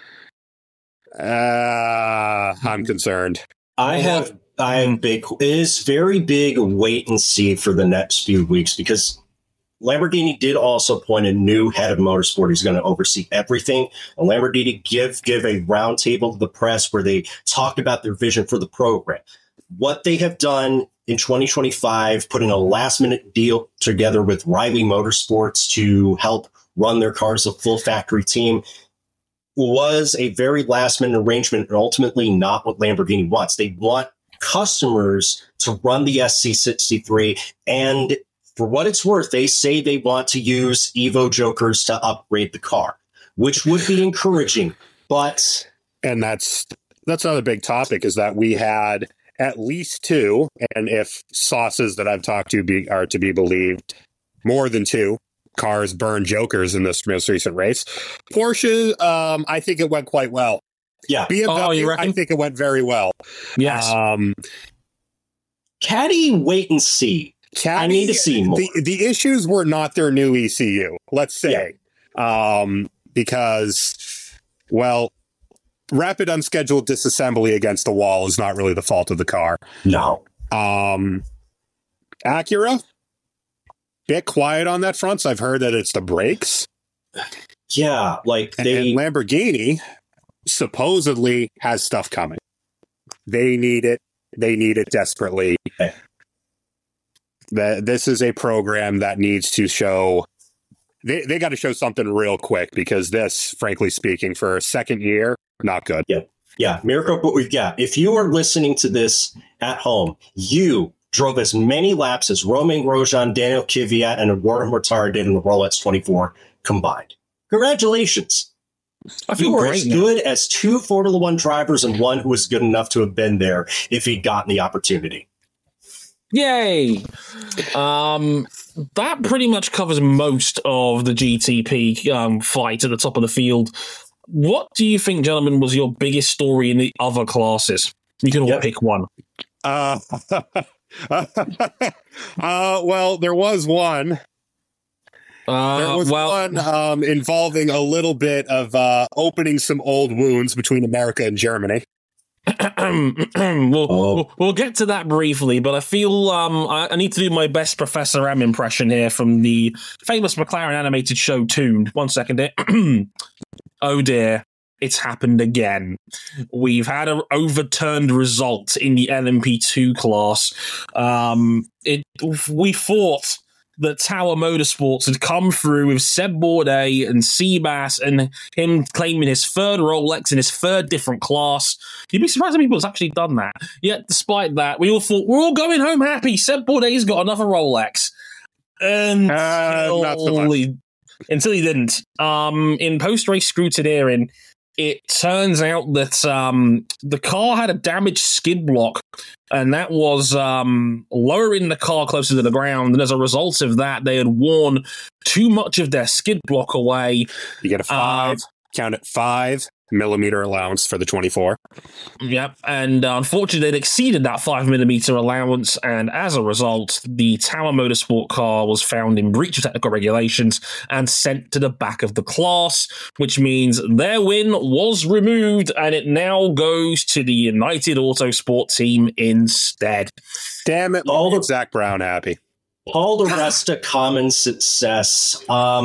C: I'm concerned.
A: It is very big wait and see for the next few weeks, because Lamborghini did also appoint a new head of motorsport who's going to oversee everything. And Lamborghini give a roundtable to the press where they talked about their vision for the program. What they have done in 2025, putting a last-minute deal together with Riley Motorsports to help run their cars, a full factory team, was a very last-minute arrangement and ultimately not what Lamborghini wants. They want customers to run the SC63, and for what it's worth, they say they want to use Evo Jokers to upgrade the car, which would be encouraging. But
C: and that's another big topic, is that we had at least 2, and if sources that I've talked to are to be believed, more than 2 cars burn Jokers in this most recent race. Porsche, I think it went quite well.
A: Yeah.
C: BMW, I think it went very well.
B: Yes.
A: Caddy, wait and see.
C: Caddy,
A: I need to see more.
C: The issues were not their new ECU, let's say. Yeah. Because, well, rapid unscheduled disassembly against the wall is not really the fault of the car.
A: No.
C: Acura, bit quiet on that front, so I've heard that it's the brakes.
A: Yeah, like
C: and Lamborghini supposedly has stuff coming. They need it. They need it desperately. Okay. This is a program that needs to show. They got to show something real quick, because this, frankly speaking, for a second year, not good.
A: Yeah. Mirko, but we've got. If you are listening to this at home, you drove as many laps as Romain Grosjean, Daniel Kvyat, and Eduardo Mortara did in the Rolex 24 combined. Congratulations.
B: I feel
A: you were
B: great
A: as
B: now.
A: good as 2 Formula One drivers and one who was good enough to have been there if he'd gotten the opportunity.
B: Yay! That pretty much covers most of the GTP fight at the top of the field. What do you think, gentlemen, was your biggest story in the other classes? You can all pick one.
C: Well, there was one. One involving a little bit of opening some old wounds between America and Germany.
B: We'll get to that briefly, but I feel I need to do my best Professor M impression here from the famous McLaren animated show Toon. 1 second here. Oh dear. it's happened again. We've had an overturned result in the LMP2 class. We thought that Tower Motorsports had come through with Seb Bourdais and Seabass and him claiming his third Rolex in his third different class. You'd be surprised how many people's actually done that. Yet, despite that, we all thought, we're all going home happy. Seb Bourdais got another Rolex. Until he didn't. In post-race scrutineering, it turns out that the car had a damaged skid block, and that was lowering the car closer to the ground. And as a result of that, they had worn too much of their skid block away.
C: You get a 5 millimeter allowance for the 24.
B: Yep, and unfortunately, they'd exceeded that 5 millimeter allowance, and as a result, the Tower Motorsport car was found in breach of technical regulations and sent to the back of the class, which means their win was removed, and it now goes to the United Autosport team instead.
C: Damn it, Zach Brown happy.
A: All the rest of common success.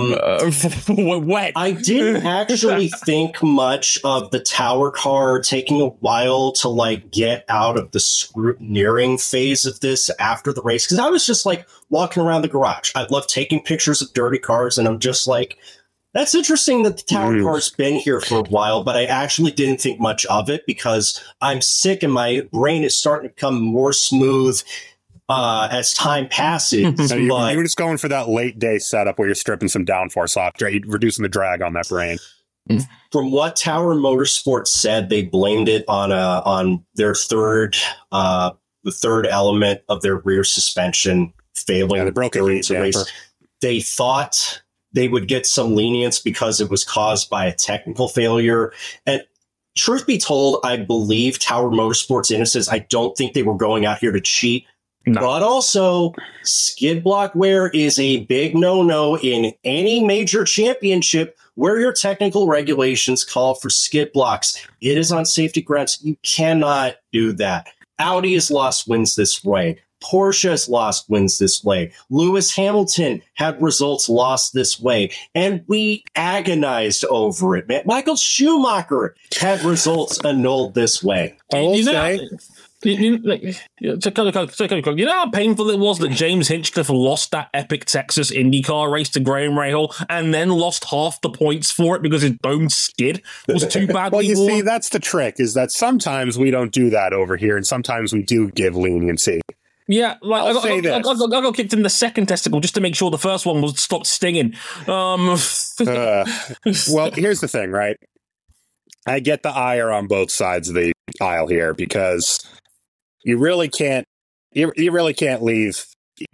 A: I didn't actually think much of the Tower car taking a while to get out of the scrutineering phase of this after the race, because I was just walking around the garage. I love taking pictures of dirty cars, and I'm just that's interesting that the Tower car's been here for a while, but I actually didn't think much of it because I'm sick and my brain is starting to become more smooth as time passes.
C: So you're just going for that late day setup where you're stripping some downforce off, reducing the drag on that brain.
A: From what Tower Motorsports said, they blamed it on their the third element of their rear suspension failing.
C: Yeah, they broke it during the race.
A: They thought they would get some lenience because it was caused by a technical failure. And truth be told, I believe Tower Motorsports innocence. I don't think they were going out here to cheat. No. But also, skid block wear is a big no-no in any major championship where your technical regulations call for skid blocks. It is on safety grounds. You cannot do that. Audi has lost wins this way. Porsche has lost wins this way. Lewis Hamilton had results lost this way. And we agonized over it, man. Michael Schumacher had results annulled this way.
B: You know how painful it was that James Hinchcliffe lost that epic Texas IndyCar race to Graham Rahal and then lost half the points for it because his dome skid was too badly
C: Well, see, that's the trick, is that sometimes we don't do that over here, and sometimes we do give leniency.
B: Yeah, I got kicked in the second testicle just to make sure the first one was stopped stinging.
C: Well, here's the thing, right? I get the ire on both sides of the aisle here because you really can't leave.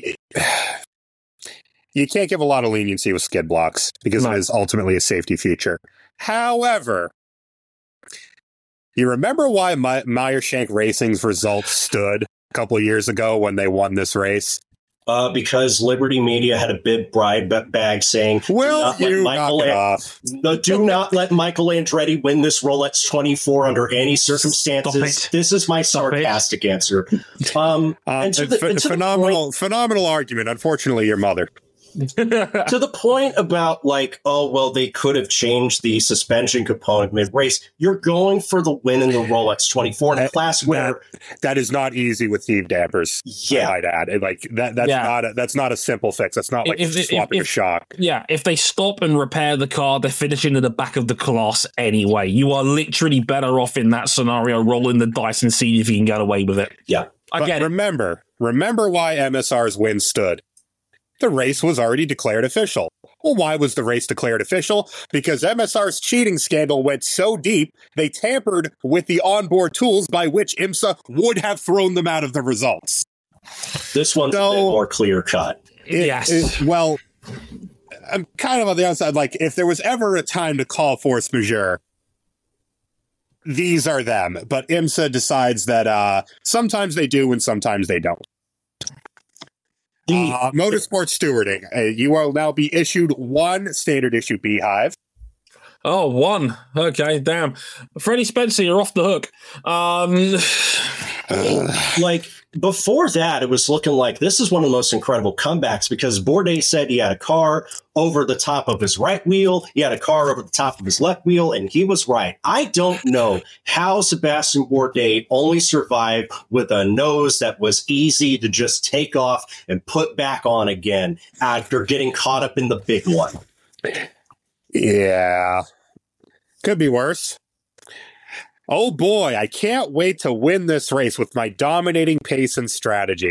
C: You can't give a lot of leniency with skid blocks because it is ultimately a safety feature. However, you remember why Meyershank Racing's results stood a couple of years ago when they won this race?
A: Because Liberty Media had a big bribe bag saying, do not let Michael Andretti win this Rolex 24 under any circumstances. This is my sarcastic answer.
C: Phenomenal argument. Unfortunately, your mother.
A: To the point about they could have changed the suspension component mid-race. You're going for the win in the Rolex 24 in a class where
C: that is not easy with heave dampers.
A: Yeah,
C: I'd add that's not a simple fix. That's not swapping a shock.
B: Yeah, if they stop and repair the car, they're finishing at the back of the class anyway. You are literally better off in that scenario, rolling the dice and seeing if you can get away with it.
A: Yeah,
C: remember why MSR's win stood. The race was already declared official. Well, why was the race declared official? Because MSR's cheating scandal went so deep, they tampered with the onboard tools by which IMSA would have thrown them out of the results.
A: This one's a bit more clear-cut.
B: Yes.
C: Well, I'm kind of on the outside. If there was ever a time to call force majeure, these are them. But IMSA decides that sometimes they do and sometimes they don't. Motorsport stewarding. You will now be issued one standard issue beehive.
B: Oh, one. Okay, damn. Freddie Spencer, you're off the hook.
A: like before that, it was looking like this is one of the most incredible comebacks because Bourdais said he had a car over the top of his right wheel. He had a car over the top of his left wheel, and he was right. I don't know how Sebastian Bourdais only survived with a nose that was easy to just take off and put back on again after getting caught up in the big one.
C: Yeah. Could be worse. Oh boy, I can't wait to win this race with my dominating pace and strategy.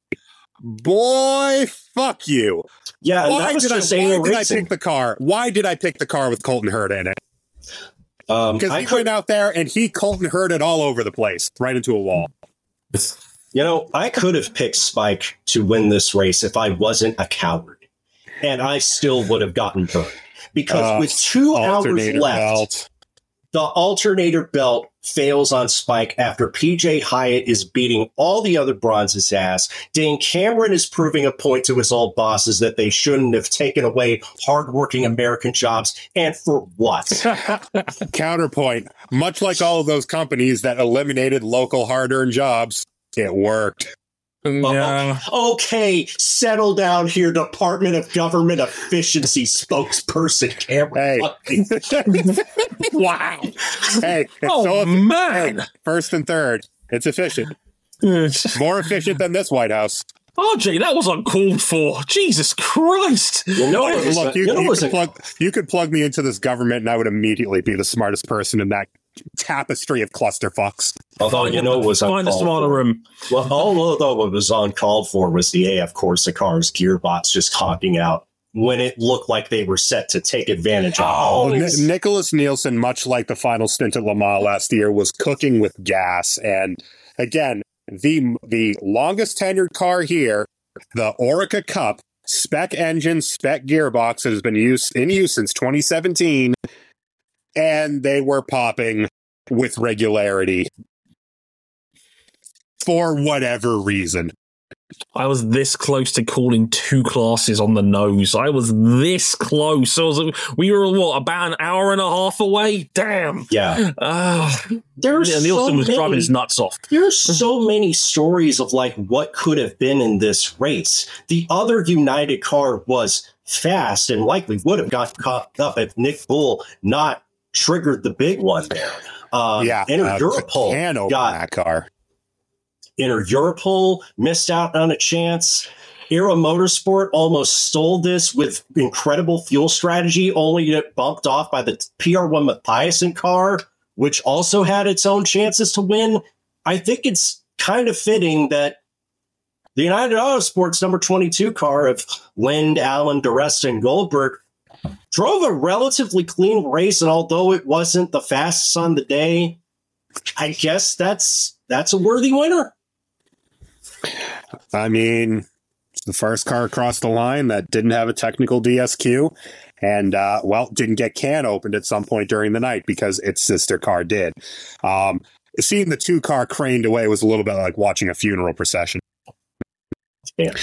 C: Boy, fuck you.
A: Yeah,
C: why did I pick the car? Why did I pick the car with Colton Herta in it? Because he went out there and Colton Herta it all over the place, right into a wall.
A: You know, I could have picked Spike to win this race if I wasn't a coward. And I still would have gotten burned. Because with 2 hours left, the alternator belt fails on Spike after PJ Hyatt is beating all the other bronze's ass. Dane Cameron is proving a point to his old bosses that they shouldn't have taken away hardworking American jobs. And for what?
C: Counterpoint. Much like all of those companies that eliminated local hard-earned jobs, it worked.
B: Yeah.
A: Okay, settle down here, Department of Government Efficiency spokesperson Cameron.
C: Hey. Wow. Hey,
B: man.
C: Hey, first and third. It's efficient. More efficient than this White House.
B: RJ, that was uncalled for. Jesus Christ.
C: Look, you could plug me into this government and I would immediately be the smartest person in that tapestry of clusterfucks.
A: Although, it was
B: find a smarter room.
A: Well, although what was uncalled for was the AF Corsicar's gearbox just honking out when it looked like they were set to take advantage of
C: Nicholas Nielsen, much like the final stint at Le Mans last year, was cooking with gas. And again, the longest tenured car here, the Orica Cup, spec engine, spec gearbox, that has been in use since 2017, and they were popping with regularity for whatever reason.
B: I was this close to calling 2 classes on the nose. I was this close. We were, about an hour and a half away? Damn.
A: Yeah.
B: Nielsen was driving his nuts off.
A: There's so many stories of what could have been in this race. The other United car was fast and likely would have got caught up if Nick Bull not triggered the big one there.
C: Europol got that car.
A: Europol missed out on a chance. Aero Motorsport almost stole this with incredible fuel strategy, only to get bumped off by the PR1 Mathiasen car, which also had its own chances to win. I think it's kind of fitting that the United Autosports number 22 car of Lind, Allen, DeResta, and Goldberg drove a relatively clean race, and although it wasn't the fastest on the day, I guess that's a worthy winner.
C: I mean, it's the first car across the line that didn't have a technical DSQ and, didn't get can opened at some point during the night because its sister car did. Seeing the 2-car craned away was a little bit like watching a funeral procession.
A: Yeah.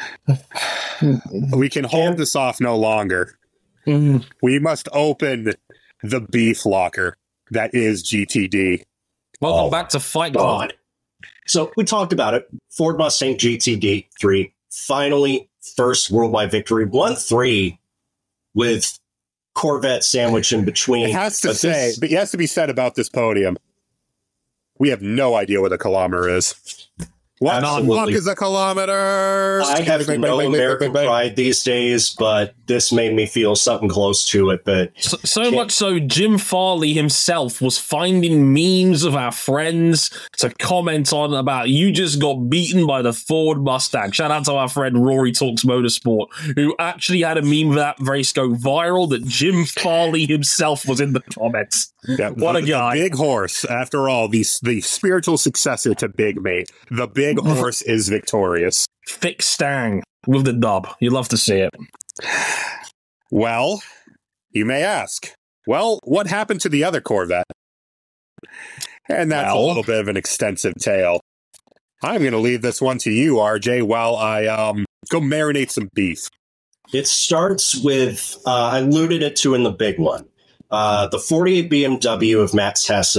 C: We can hold this off no longer. Mm-hmm. We must open the beef locker that is GTD.
B: Welcome back to Fight God.
A: So we talked about it. Ford Mustang GTD3, finally, first worldwide victory. 1-3 with Corvette sandwich in between.
C: It has to be said about this podium. We have no idea what a kilometer is. What the fuck is a kilometer?
A: I have no American pride these days, but this made me feel something close to it. But
B: so much so, Jim Farley himself was finding memes of our friends to comment on about you just got beaten by the Ford Mustang. Shout out to our friend Rory Talks Motorsport, who actually had a meme of that race go viral that Jim Farley himself was in the comments.
C: Yeah,
B: what a guy.
C: Big Horse, after all, the spiritual successor to Big Mate. The Big Horse is victorious.
B: Thick Stang with the dub. You love to see it.
C: Well, you may ask, what happened to the other Corvette? And that's a little bit of an extensive tale. I'm going to leave this one to you, RJ, while I go marinate some beef.
A: It starts with, I alluded it to in the big one. The 48 BMW of Matt Tessa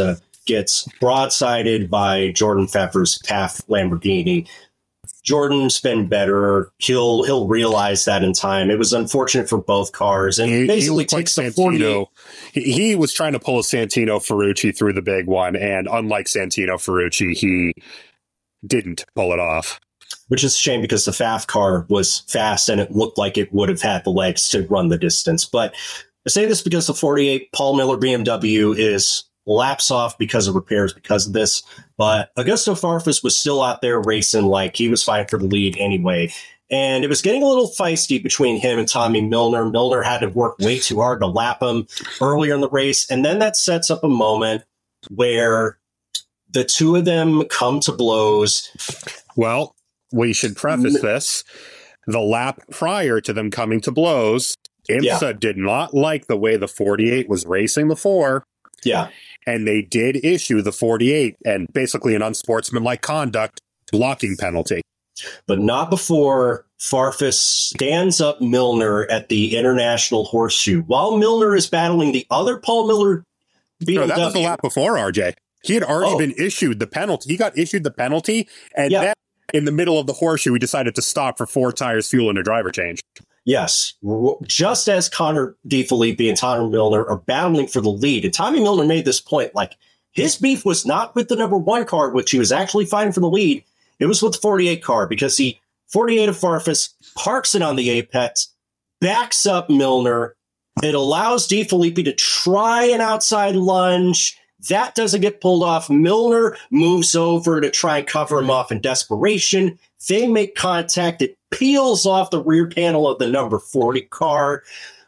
A: gets broadsided by Jordan Pfeffer's PAF Lamborghini. Jordan's been better. He'll realize that in time. It was unfortunate for both cars, and he basically takes the 48.
C: He was trying to pull a Santino Ferrucci through the big one, and unlike Santino Ferrucci, he didn't pull it off.
A: Which is a shame because the FAF car was fast, and it looked like it would have had the legs to run the distance. But I say this because the 48 Paul Miller BMW is laps off because of repairs because of this. But Augusto Farfus was still out there racing like he was fighting for the lead anyway. And it was getting a little feisty between him and Tommy Milner. Milner had to work way too hard to lap him earlier in the race. And then that sets up a moment where the two of them come to blows.
C: Well, we should preface this. The lap prior to them coming to blows, IMSA did not like the way the 48 was racing the 4.
A: Yeah.
C: And they did issue the 48 and basically an unsportsmanlike conduct blocking penalty.
A: But not before Farfus stands up Milner at the International Horseshoe while Milner is battling the other Paul Miller BMW.
C: No, that was the lap before, RJ. He had already been issued the penalty. He got issued the penalty, and then in the middle of the horseshoe, he decided to stop for 4 tires, fuel, and a driver change.
A: Yes, just as Connor DeFilippi and Tommy Milner are battling for the lead. And Tommy Milner made this point, like, his beef was not with the number 1 car, which he was actually fighting for the lead. It was with the 48 car because the 48 of Farfus parks it on the apex, backs up Milner. It allows DeFilippi to try an outside lunge. That doesn't get pulled off. Milner moves over to try and cover him off in desperation. They make contact. It peels off the rear panel of the number 40 car.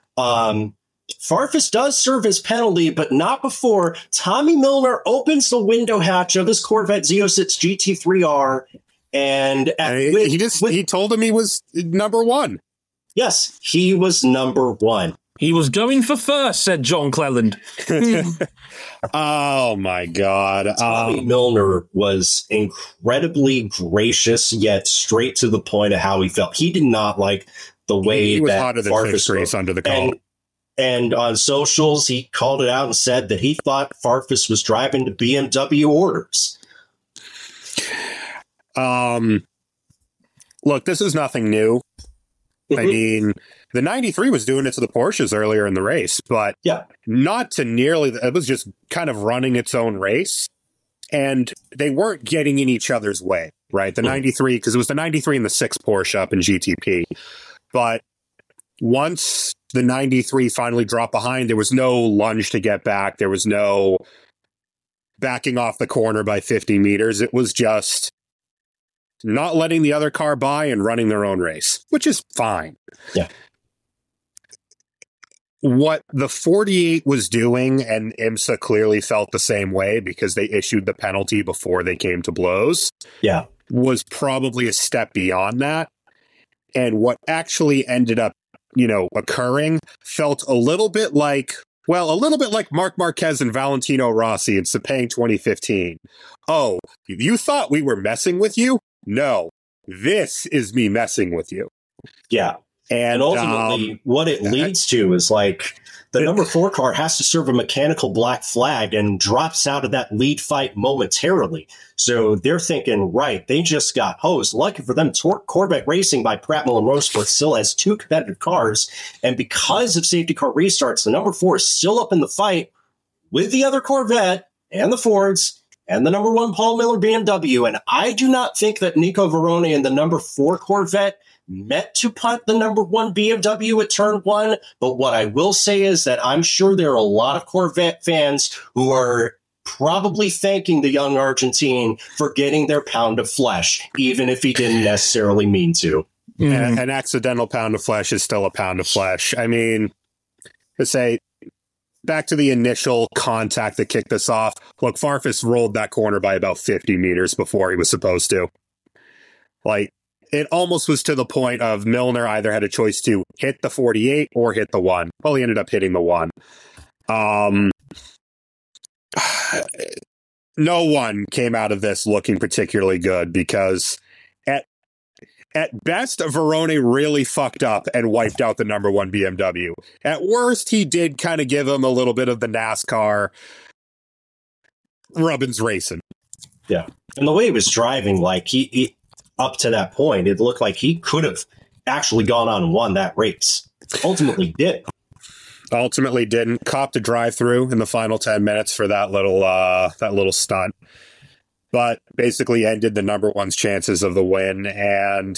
A: Farfus does serve his penalty, but not before Tommy Milner opens the window hatch of his Corvette Z06 GT3R. And
C: he told him he was number 1.
A: Yes, he was number 1.
B: He was going for first, said John Cleland.
C: Oh, my God.
A: Tommy Milner was incredibly gracious, yet straight to the point of how he felt. He did not like the way
C: he was
A: that
C: hotter than Farfus grease under the collar.
A: And on socials, he called it out and said that he thought Farfus was driving to BMW orders.
C: Look, this is nothing new. I mean, the 93 was doing it to the Porsches earlier in the race, but not to nearly. It was just kind of running its own race, and they weren't getting in each other's way, right? The 93, because it was the 93 and the 6 Porsche up in GTP. But once the 93 finally dropped behind, there was no lunge to get back. There was no backing off the corner by 50 meters. It was just not letting the other car by and running their own race, which is fine.
A: Yeah.
C: What the 48 was doing, and IMSA clearly felt the same way because they issued the penalty before they came to blows, was probably a step beyond that. And what actually ended up, occurring felt a little bit like Marc Marquez and Valentino Rossi in Sepang 2015. Oh, you thought we were messing with you? No, this is me messing with you.
A: Yeah. And ultimately, what it leads to is like the number 4 car has to serve a mechanical black flag and drops out of that lead fight momentarily. So they're thinking, right, they just got hosed. Lucky for them, Corvette Racing by Pratt Millen Motorsports still has 2 competitive cars. And because of safety car restarts, the number 4 is still up in the fight with the other Corvette and the Fords and the number 1 Paul Miller BMW. And I do not think that Nico Verone and the number 4 Corvette meant to punt the number 1 BMW at turn 1. But what I will say is that I'm sure there are a lot of Corvette fans who are probably thanking the young Argentine for getting their pound of flesh, even if he didn't necessarily mean to.
C: An accidental pound of flesh is still a pound of flesh. I mean, to say, back to the initial contact that kicked us off, look, Farfus rolled that corner by about 50 meters before he was supposed to. Like, it almost was to the point of Milner either had a choice to hit the 48 or hit the 1. Well, he ended up hitting the 1. No one came out of this looking particularly good because at best, Verone really fucked up and wiped out the number 1 BMW. At worst, he did kind of give him a little bit of the NASCAR Rubin's racing.
A: Yeah. And the way he was driving, like he up to that point, it looked like he could have actually gone on and won that race. Ultimately didn't. Copped a drive-through in the final 10 minutes for that little stunt. But basically ended the number one's chances of the win. And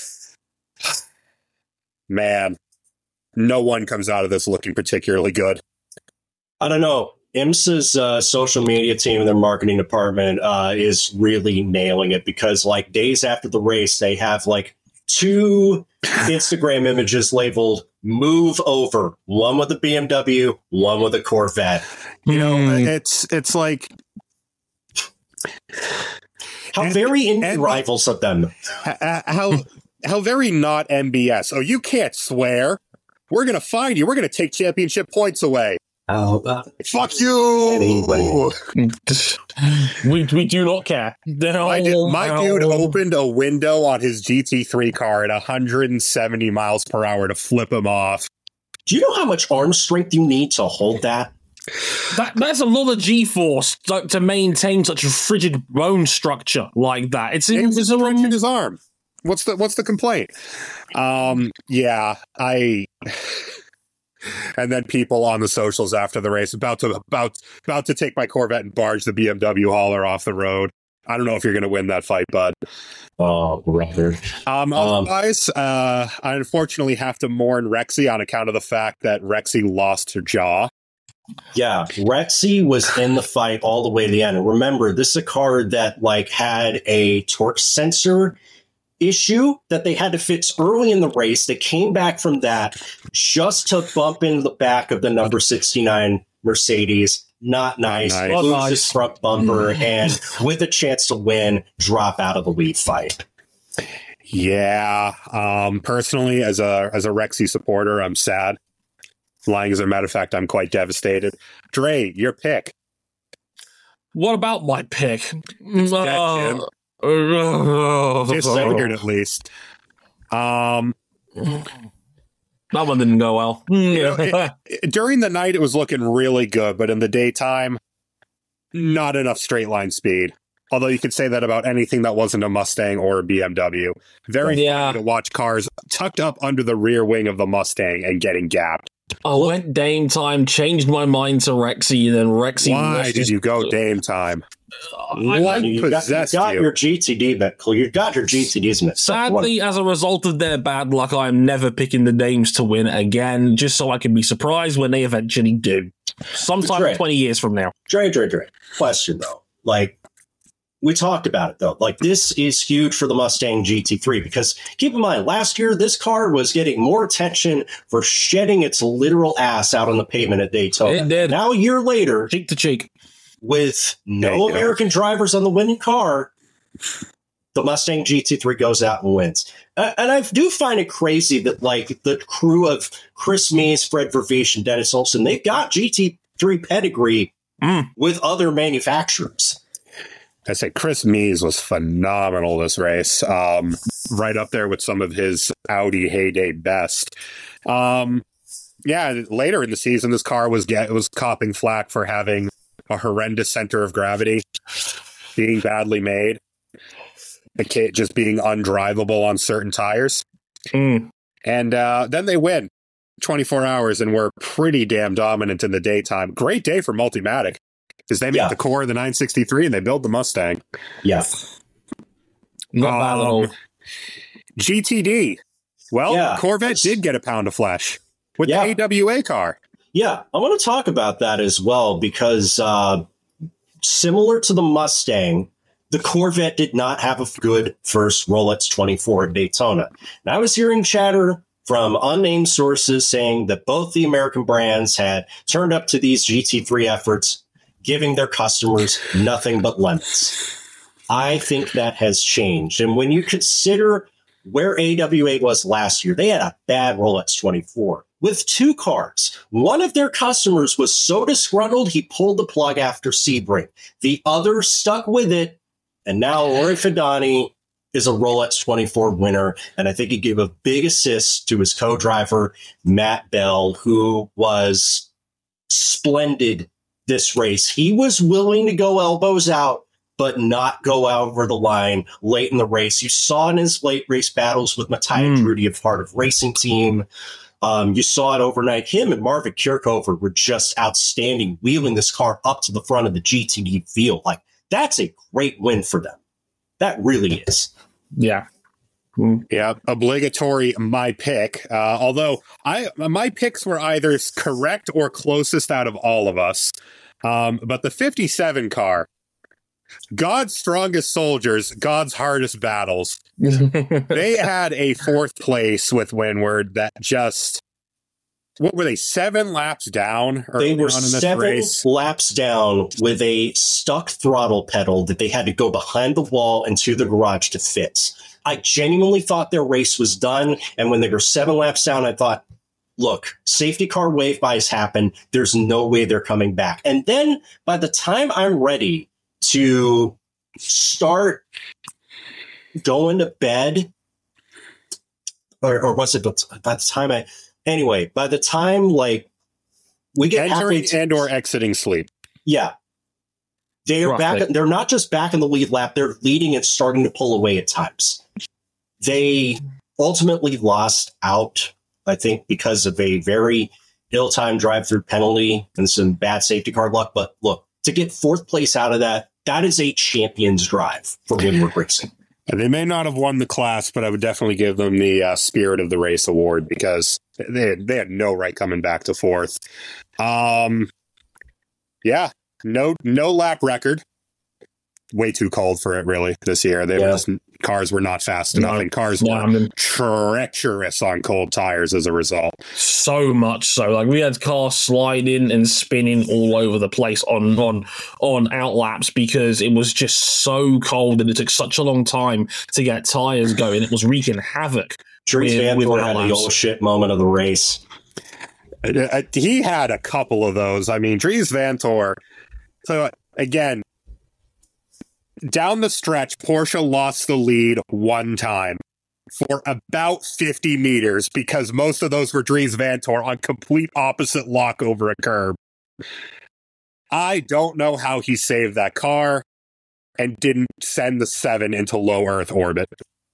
A: man, no one comes out of this looking particularly good. I don't know. IMSA's social media team and their marketing department is really nailing it, because like days after the race, they have like 2 Instagram images labeled "Move Over," one with a BMW, one with a Corvette.
C: You know, it's like
A: how very rivals of them.
C: How very not MBS. Oh, you can't swear. We're gonna find you. We're gonna take championship points away. Fuck you!
A: Anyway.
B: we do not care.
C: My dude opened a window on his GT3 car at 170 miles per hour to flip him off.
A: Do you know how much arm strength you need to hold that?
B: That's a lot of G-force to maintain such a frigid bone structure like that. It's in
C: his arm. What's the complaint? And then people on the socials after the race about to take my Corvette and barge the BMW hauler off the road. I don't know if you're going to win that fight, bud.
A: Oh, brother.
C: Otherwise, I unfortunately have to mourn Rexy on account of the fact that Rexy lost her jaw.
A: Yeah, Rexy was in the fight all the way to the end. And remember, this is a car that like had a torque sensor issue that they had to fix early in the race. They came back from that just to bump into the back of the number 69 Mercedes. Not nice. Lose his front bumper and with a chance to win, drop out of the lead fight.
C: Yeah. Personally, as a Rexy supporter, I'm sad. Lying as a matter of fact, I'm quite devastated. Dre, your pick.
B: What about my pick?
C: Just figured at least.
B: That one didn't go well.
C: During the night, it was looking really good, but in the daytime, not enough straight line speed. Although you could say that about anything that wasn't a Mustang or a BMW. Very funny to watch cars tucked up under the rear wing of the Mustang and getting gapped.
B: I went Dame Time, changed my mind to Rexy, and then Rexy...
C: Why did you go Dame Time?
A: You got your GTD, but you got your GTDs.
B: Sadly, as a result of their bad luck, I'm never picking the Dames to win again, just so I can be surprised when they eventually do. Sometime 20 years from now.
A: Dre. Question, though. Like, we talked about it, though. Like, this is huge for the Mustang GT3 because, keep in mind, last year, this car was getting more attention for shedding its literal ass out on the pavement at Daytona.
B: It did.
A: Now, a year later,
B: cheek to cheek,
A: with no American drivers on the winning car, the Mustang GT3 goes out and wins. And I do find it crazy that, like, the crew of Chris Mees, Fred Vervish, and Dennis Olsen, they've got GT3 pedigree with other manufacturers.
C: I say Chris Mees was phenomenal this race. Right up there with some of his Audi heyday best. Later in the season, this car was copping flack for having a horrendous center of gravity, being badly made, just being undrivable on certain tires. And then they win 24 hours and were pretty damn dominant in the daytime. Great day for Multimatic. Because they made the core of the 963 and they built the Mustang.
A: Yeah.
B: Not bad at all.
C: GTD. Well, Corvette did get a pound of flesh with the AWA car.
A: Yeah, I want to talk about that as well because similar to the Mustang, the Corvette did not have a good first Rolex 24 at Daytona. And I was hearing chatter from unnamed sources saying that both the American brands had turned up to these GT3 efforts, giving their customers nothing but lemons. I think that has changed. And when you consider where AWA was last year, they had a bad Rolex 24 with 2 cars. One of their customers was so disgruntled, he pulled the plug after Sebring. The other stuck with it. And now Rory Fidani is a Rolex 24 winner. And I think he gave a big assist to his co-driver, Matt Bell, who was splendid this race. He was willing to go elbows out, but not go over the line late in the race. You saw in his late race battles with Matthias Drudy of Heart of Racing Team. You saw it overnight. Him and Marvin Kirchhofer were just outstanding, wheeling this car up to the front of the GTD field. Like, that's a great win for them. That really is.
B: Yeah.
C: Yeah, obligatory my pick. Although my picks were either correct or closest out of all of us. But the 57 car, God's strongest soldiers, God's hardest battles. They had a fourth place with Windward that just, what were they, 7 laps down?
A: They were 7 laps down with a stuck throttle pedal that they had to go behind the wall and to the garage to fix. I genuinely thought their race was done. And when they were 7 laps down, I thought, look, safety car wave bys happen. There's no way they're coming back. And then by the time I'm ready to start going to bed, or was it by the time by the time like we get
C: entering and or exiting sleep.
A: Yeah. They're back. They're not just back in the lead lap. They're leading and starting to pull away at times. They ultimately lost out, I think, because of a very ill-timed drive-through penalty and some bad safety car luck. But look, to get 4th place out of that, that is a champion's drive for Windward Racing.
C: They may not have won the class, but I would definitely give them the Spirit of the Race award because they had no right coming back to 4th. Yeah. No lap record. Way too cold for it, really, this year. Cars were not fast enough, and cars were treacherous on cold tires as a result.
B: So much so. Like, we had cars sliding and spinning all over the place on out laps because it was just so cold and it took such a long time to get tires going. It was wreaking havoc.
A: Dries Vanthoor had the old shit moment of the race.
C: He had a couple of those. I mean, Dries Vanthoor. So, again, down the stretch, Porsche lost the lead one time for about 50 meters because most of those were Dries Vanthoor on complete opposite lock over a curb. I don't know how he saved that car and didn't send the 7 into low Earth orbit.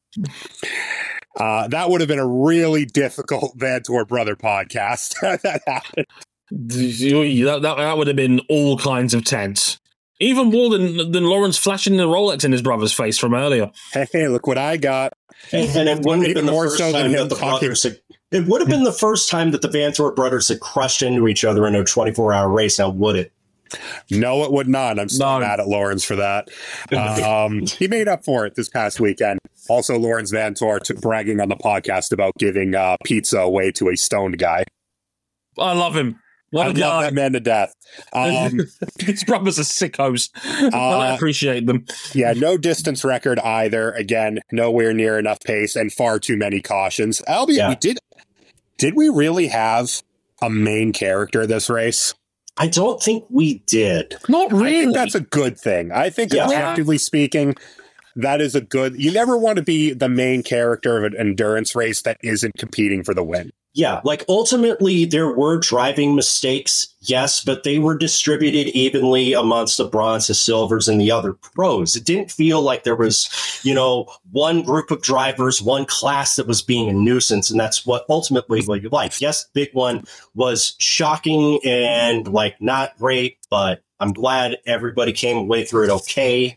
C: That would have been a really difficult Vanthoor brother podcast. That happened.
B: That would have been all kinds of tense. Even more than Lawrence flashing the Rolex in his brother's face from earlier.
C: Hey, look what I got.
A: And it wouldn't have been the first time that the brothers it would have been the first time that the Vanthoor brothers had crushed into each other in a 24-hour race, now would it?
C: No, it would not. I'm still mad at Lawrence for that. He made up for it this past weekend. Also, Lawrence Vanthoor bragging on the podcast about giving pizza away to a stoned guy.
B: I love him.
C: I love that man to death.
B: His brothers are sickos. I appreciate them.
C: Yeah, no distance record either. Again, nowhere near enough pace and far too many cautions. Albeit, did we really have a main character this race?
A: I don't think we did.
B: Not really.
C: I think that's a good thing. I think, objectively speaking, that is a good... You never want to be the main character of an endurance race that isn't competing for the win.
A: Yeah, like ultimately there were driving mistakes, yes, but they were distributed evenly amongst the bronze, the silvers, and the other pros. It didn't feel like there was, one group of drivers, one class that was being a nuisance, and that's what ultimately what you like. Yes, the big one was shocking and like not great, but I'm glad everybody came away through it okay.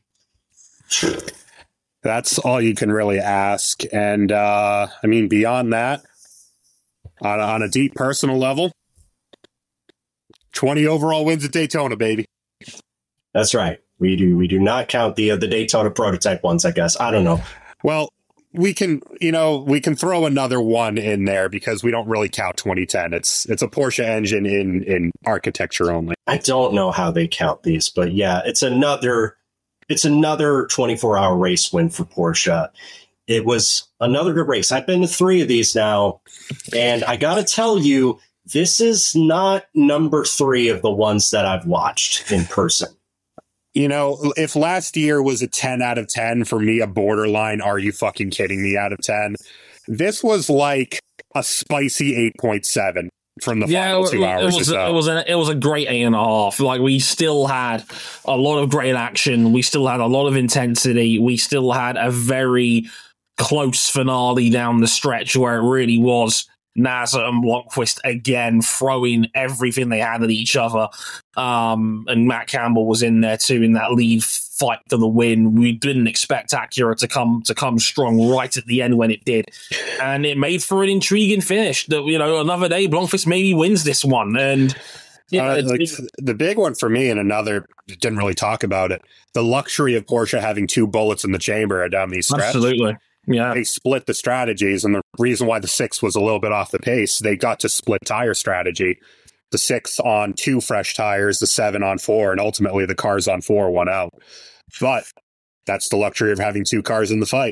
C: That's all you can really ask. And beyond that, on a deep personal level, 20 overall wins at Daytona, baby.
A: That's right. We do not count the Daytona prototype ones, I guess. I don't know.
C: Well, we can throw another one in there because we don't really count 2010. It's a Porsche engine in architecture only.
A: I don't know how they count these, but yeah, it's another 24-hour race win for Porsche. It was another good race. I've been to 3 of these now, and I got to tell you, this is not number 3 of the ones that I've watched in person.
C: If last year was a 10 out of 10, for me, a borderline, are you fucking kidding me out of 10? This was like a spicy 8.7. from the final 2 hours or so.
B: It was a great 8.5. Like, we still had a lot of great action. We still had a lot of intensity. We still had a very close finale down the stretch where it really was Nasr and Blomqvist again throwing everything they had at each other. And Matt Campbell was in there too in that lead fight to the win. We didn't expect Acura to come strong right at the end when it did. And it made for an intriguing finish. That, you know, another day Blomqvist maybe wins this one. And
C: the big one for me, and another, didn't really talk about it, the luxury of Porsche having 2 bullets in the chamber down these stretch.
B: Absolutely. Yeah.
C: They split the strategies, and the reason why the 6 was a little bit off the pace, they got to split tire strategy. The 6 on 2 fresh tires, the 7 on 4, and ultimately the cars on 4 won out. But that's the luxury of having 2 cars in the fight.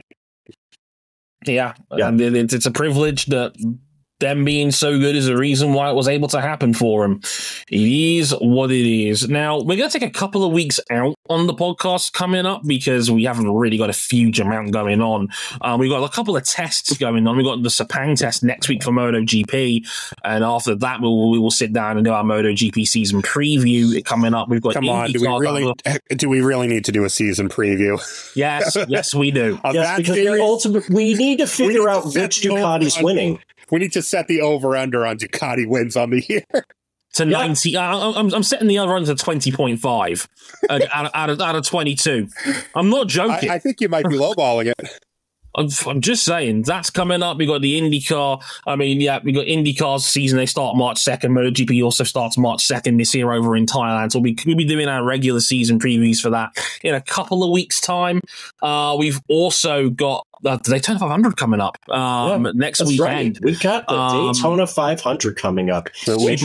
B: Yeah. It's a privilege that them being so good is the reason why it was able to happen for him. It is what it is. Now, we're going to take a couple of weeks out on the podcast coming up because we haven't really got a huge amount going on. We've got a couple of tests going on. We've got the Sepang test next week for MotoGP, and after that, we will sit down and do our MotoGP season preview coming up. We've got
C: do we really need to do a season preview?
B: Yes, we do.
A: Yes, because we need to figure out which Ducati's winning.
C: We need to set the over-under on Ducati wins on the year.
B: To 90. I'm setting the over-under to 20.5 out of 22. I'm not joking.
C: I think you might be lowballing it.
B: I'm just saying, that's coming up. We got the IndyCar. We got IndyCar's season. They start March 2nd. MotoGP also starts March 2nd this year over in Thailand. So we'll be doing our regular season previews for that in a couple of weeks' time. We've also got the Daytona 500 coming up next weekend.
A: Right. We've got the Daytona 500 coming up.
C: So we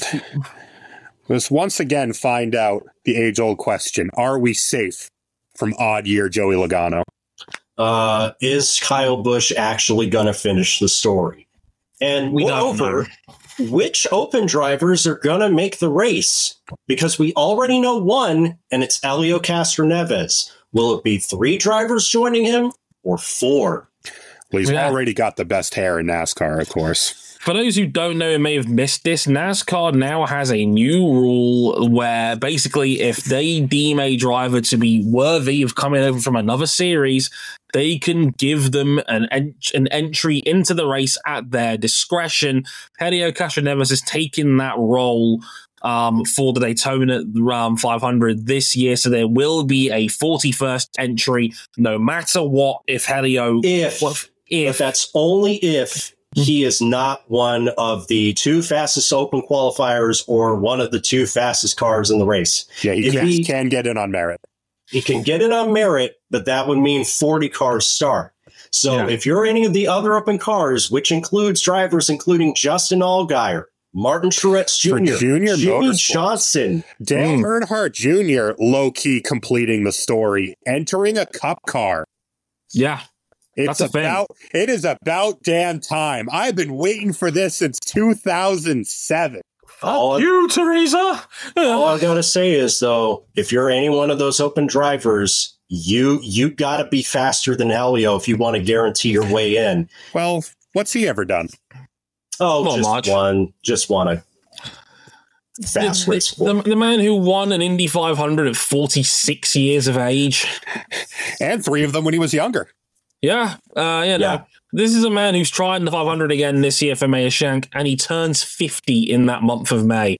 C: must once again find out the age-old question. Are we safe from odd-year Joey Logano?
A: Is Kyle Busch actually going to finish the story? And moreover, which open drivers are going to make the race? Because we already know one, and it's Helio Castroneves. Will it be 3 drivers joining him or 4?
C: Well, he's already got the best hair in NASCAR, of course.
B: For those who don't know and may have missed this, NASCAR now has a new rule where basically if they deem a driver to be worthy of coming over from another series, they can give them an entry into the race at their discretion. Helio Castroneves has taken that role for the Daytona 500 this year, so there will be a 41st entry no matter what. If
A: that's only if he is not one of the 2 fastest open qualifiers or one of the 2 fastest cars in the race.
C: Yeah, he can get in on merit.
A: He can get it on merit, but that would mean 40 cars start. So if you're any of the other open cars, which includes drivers including Justin Allgaier, Martin Truex Jr., Jimmy Johnson,
C: Dale Earnhardt Jr., low-key completing the story, entering a Cup car.
B: Yeah.
C: It is about damn time. I've been waiting for this since 2007.
B: You, Teresa.
A: All I gotta say is, though, if you're any one of those open drivers, you gotta be faster than Helio if you want to guarantee your way in.
C: Well, what's he ever done?
A: Just won a fast race.
B: The man who won an Indy 500 at 46 years of age,
C: and 3 of them when he was younger.
B: Yeah. This is a man who's trying the 500 again this year for Meyer Shank, and he turns 50 in that month of May.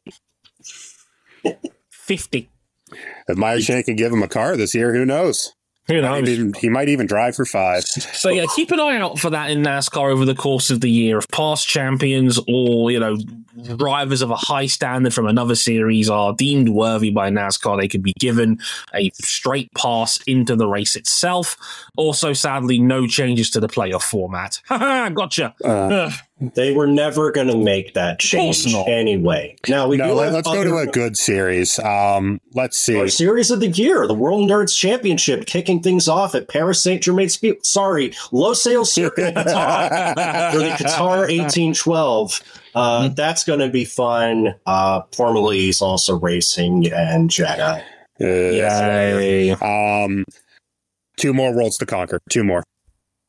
B: 50.
C: If Meyer Shank can give him a car this year, who knows?
B: Who knows?
C: He might even drive for 5.
B: So, yeah, keep an eye out for that in NASCAR over the course of the year. If past champions or, drivers of a high standard from another series are deemed worthy by NASCAR, they could be given a straight pass into the race itself. Also, sadly, no changes to the playoff format. Haha, gotcha.
A: They were never going to make that change anyway. Now
C: let's go to a good series. Let's see.
A: Our series of the year, the World Nerds Championship, kicking things off at Paris Saint-Germain. Losail Circuit Qatar for the Qatar 1812. That's going to be fun. Formula E is also racing and Jeddah.
C: Yay. 2 more worlds to conquer. 2 more.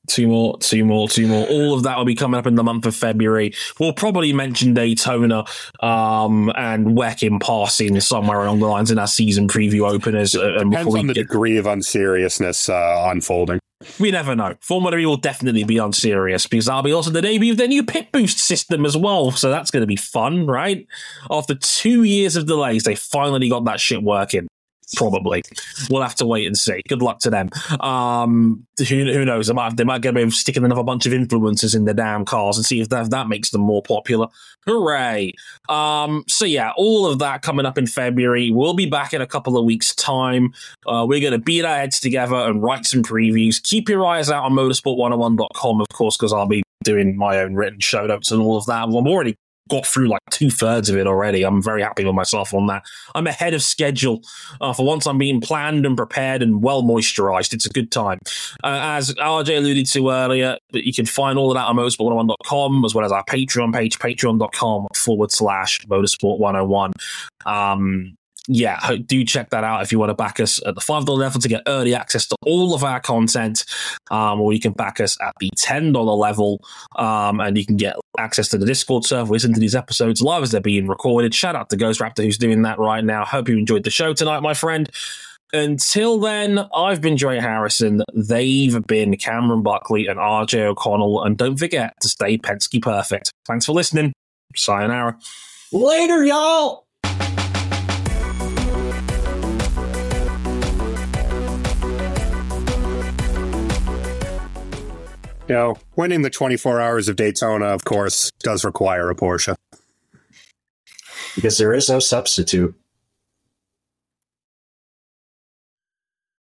B: Two more. All of that will be coming up in the month of February. We'll probably mention Daytona and WEC in passing somewhere along the lines in our season preview openers.
C: Depends on the degree of unseriousness unfolding.
B: We never know. Formula E will definitely be unserious because that'll be also the debut of their new pit boost system as well. So that's going to be fun, right? After 2 years of delays, they finally got that shit working. Probably. We'll have to wait and see. Good luck to them. Who knows? They might get away with sticking another bunch of influencers in their damn cars and see if that makes them more popular. Hooray. So yeah, all of that coming up in February. We'll be back in a couple of weeks' time. We're going to beat our heads together and write some previews. Keep your eyes out on motorsport101.com, of course, because I'll be doing my own written show notes and all of that. I'm already got through like 2/3 of it already. I'm very happy with myself on that. I'm ahead of schedule. For once, I'm being planned and prepared and well moisturized. It's a good time. As RJ alluded to earlier, you can find all of that on motorsport101.com as well as our Patreon page, patreon.com/motorsport101. Yeah, do check that out if you want to back us at the $5 level to get early access to all of our content, or you can back us at the $10 level, and you can get access to the Discord server, listen to these episodes live as they're being recorded. Shout out to Ghost Raptor who's doing that right now. Hope you enjoyed the show tonight, my friend. Until then, I've been Dre Harrison, they've been Cameron Buckley and RJ O'Connell, and don't forget to stay Penske perfect. Thanks for listening. Sayonara.
A: Later, y'all!
C: You know, winning the 24 Hours of Daytona, of course, does require a Porsche.
A: Because there is no substitute.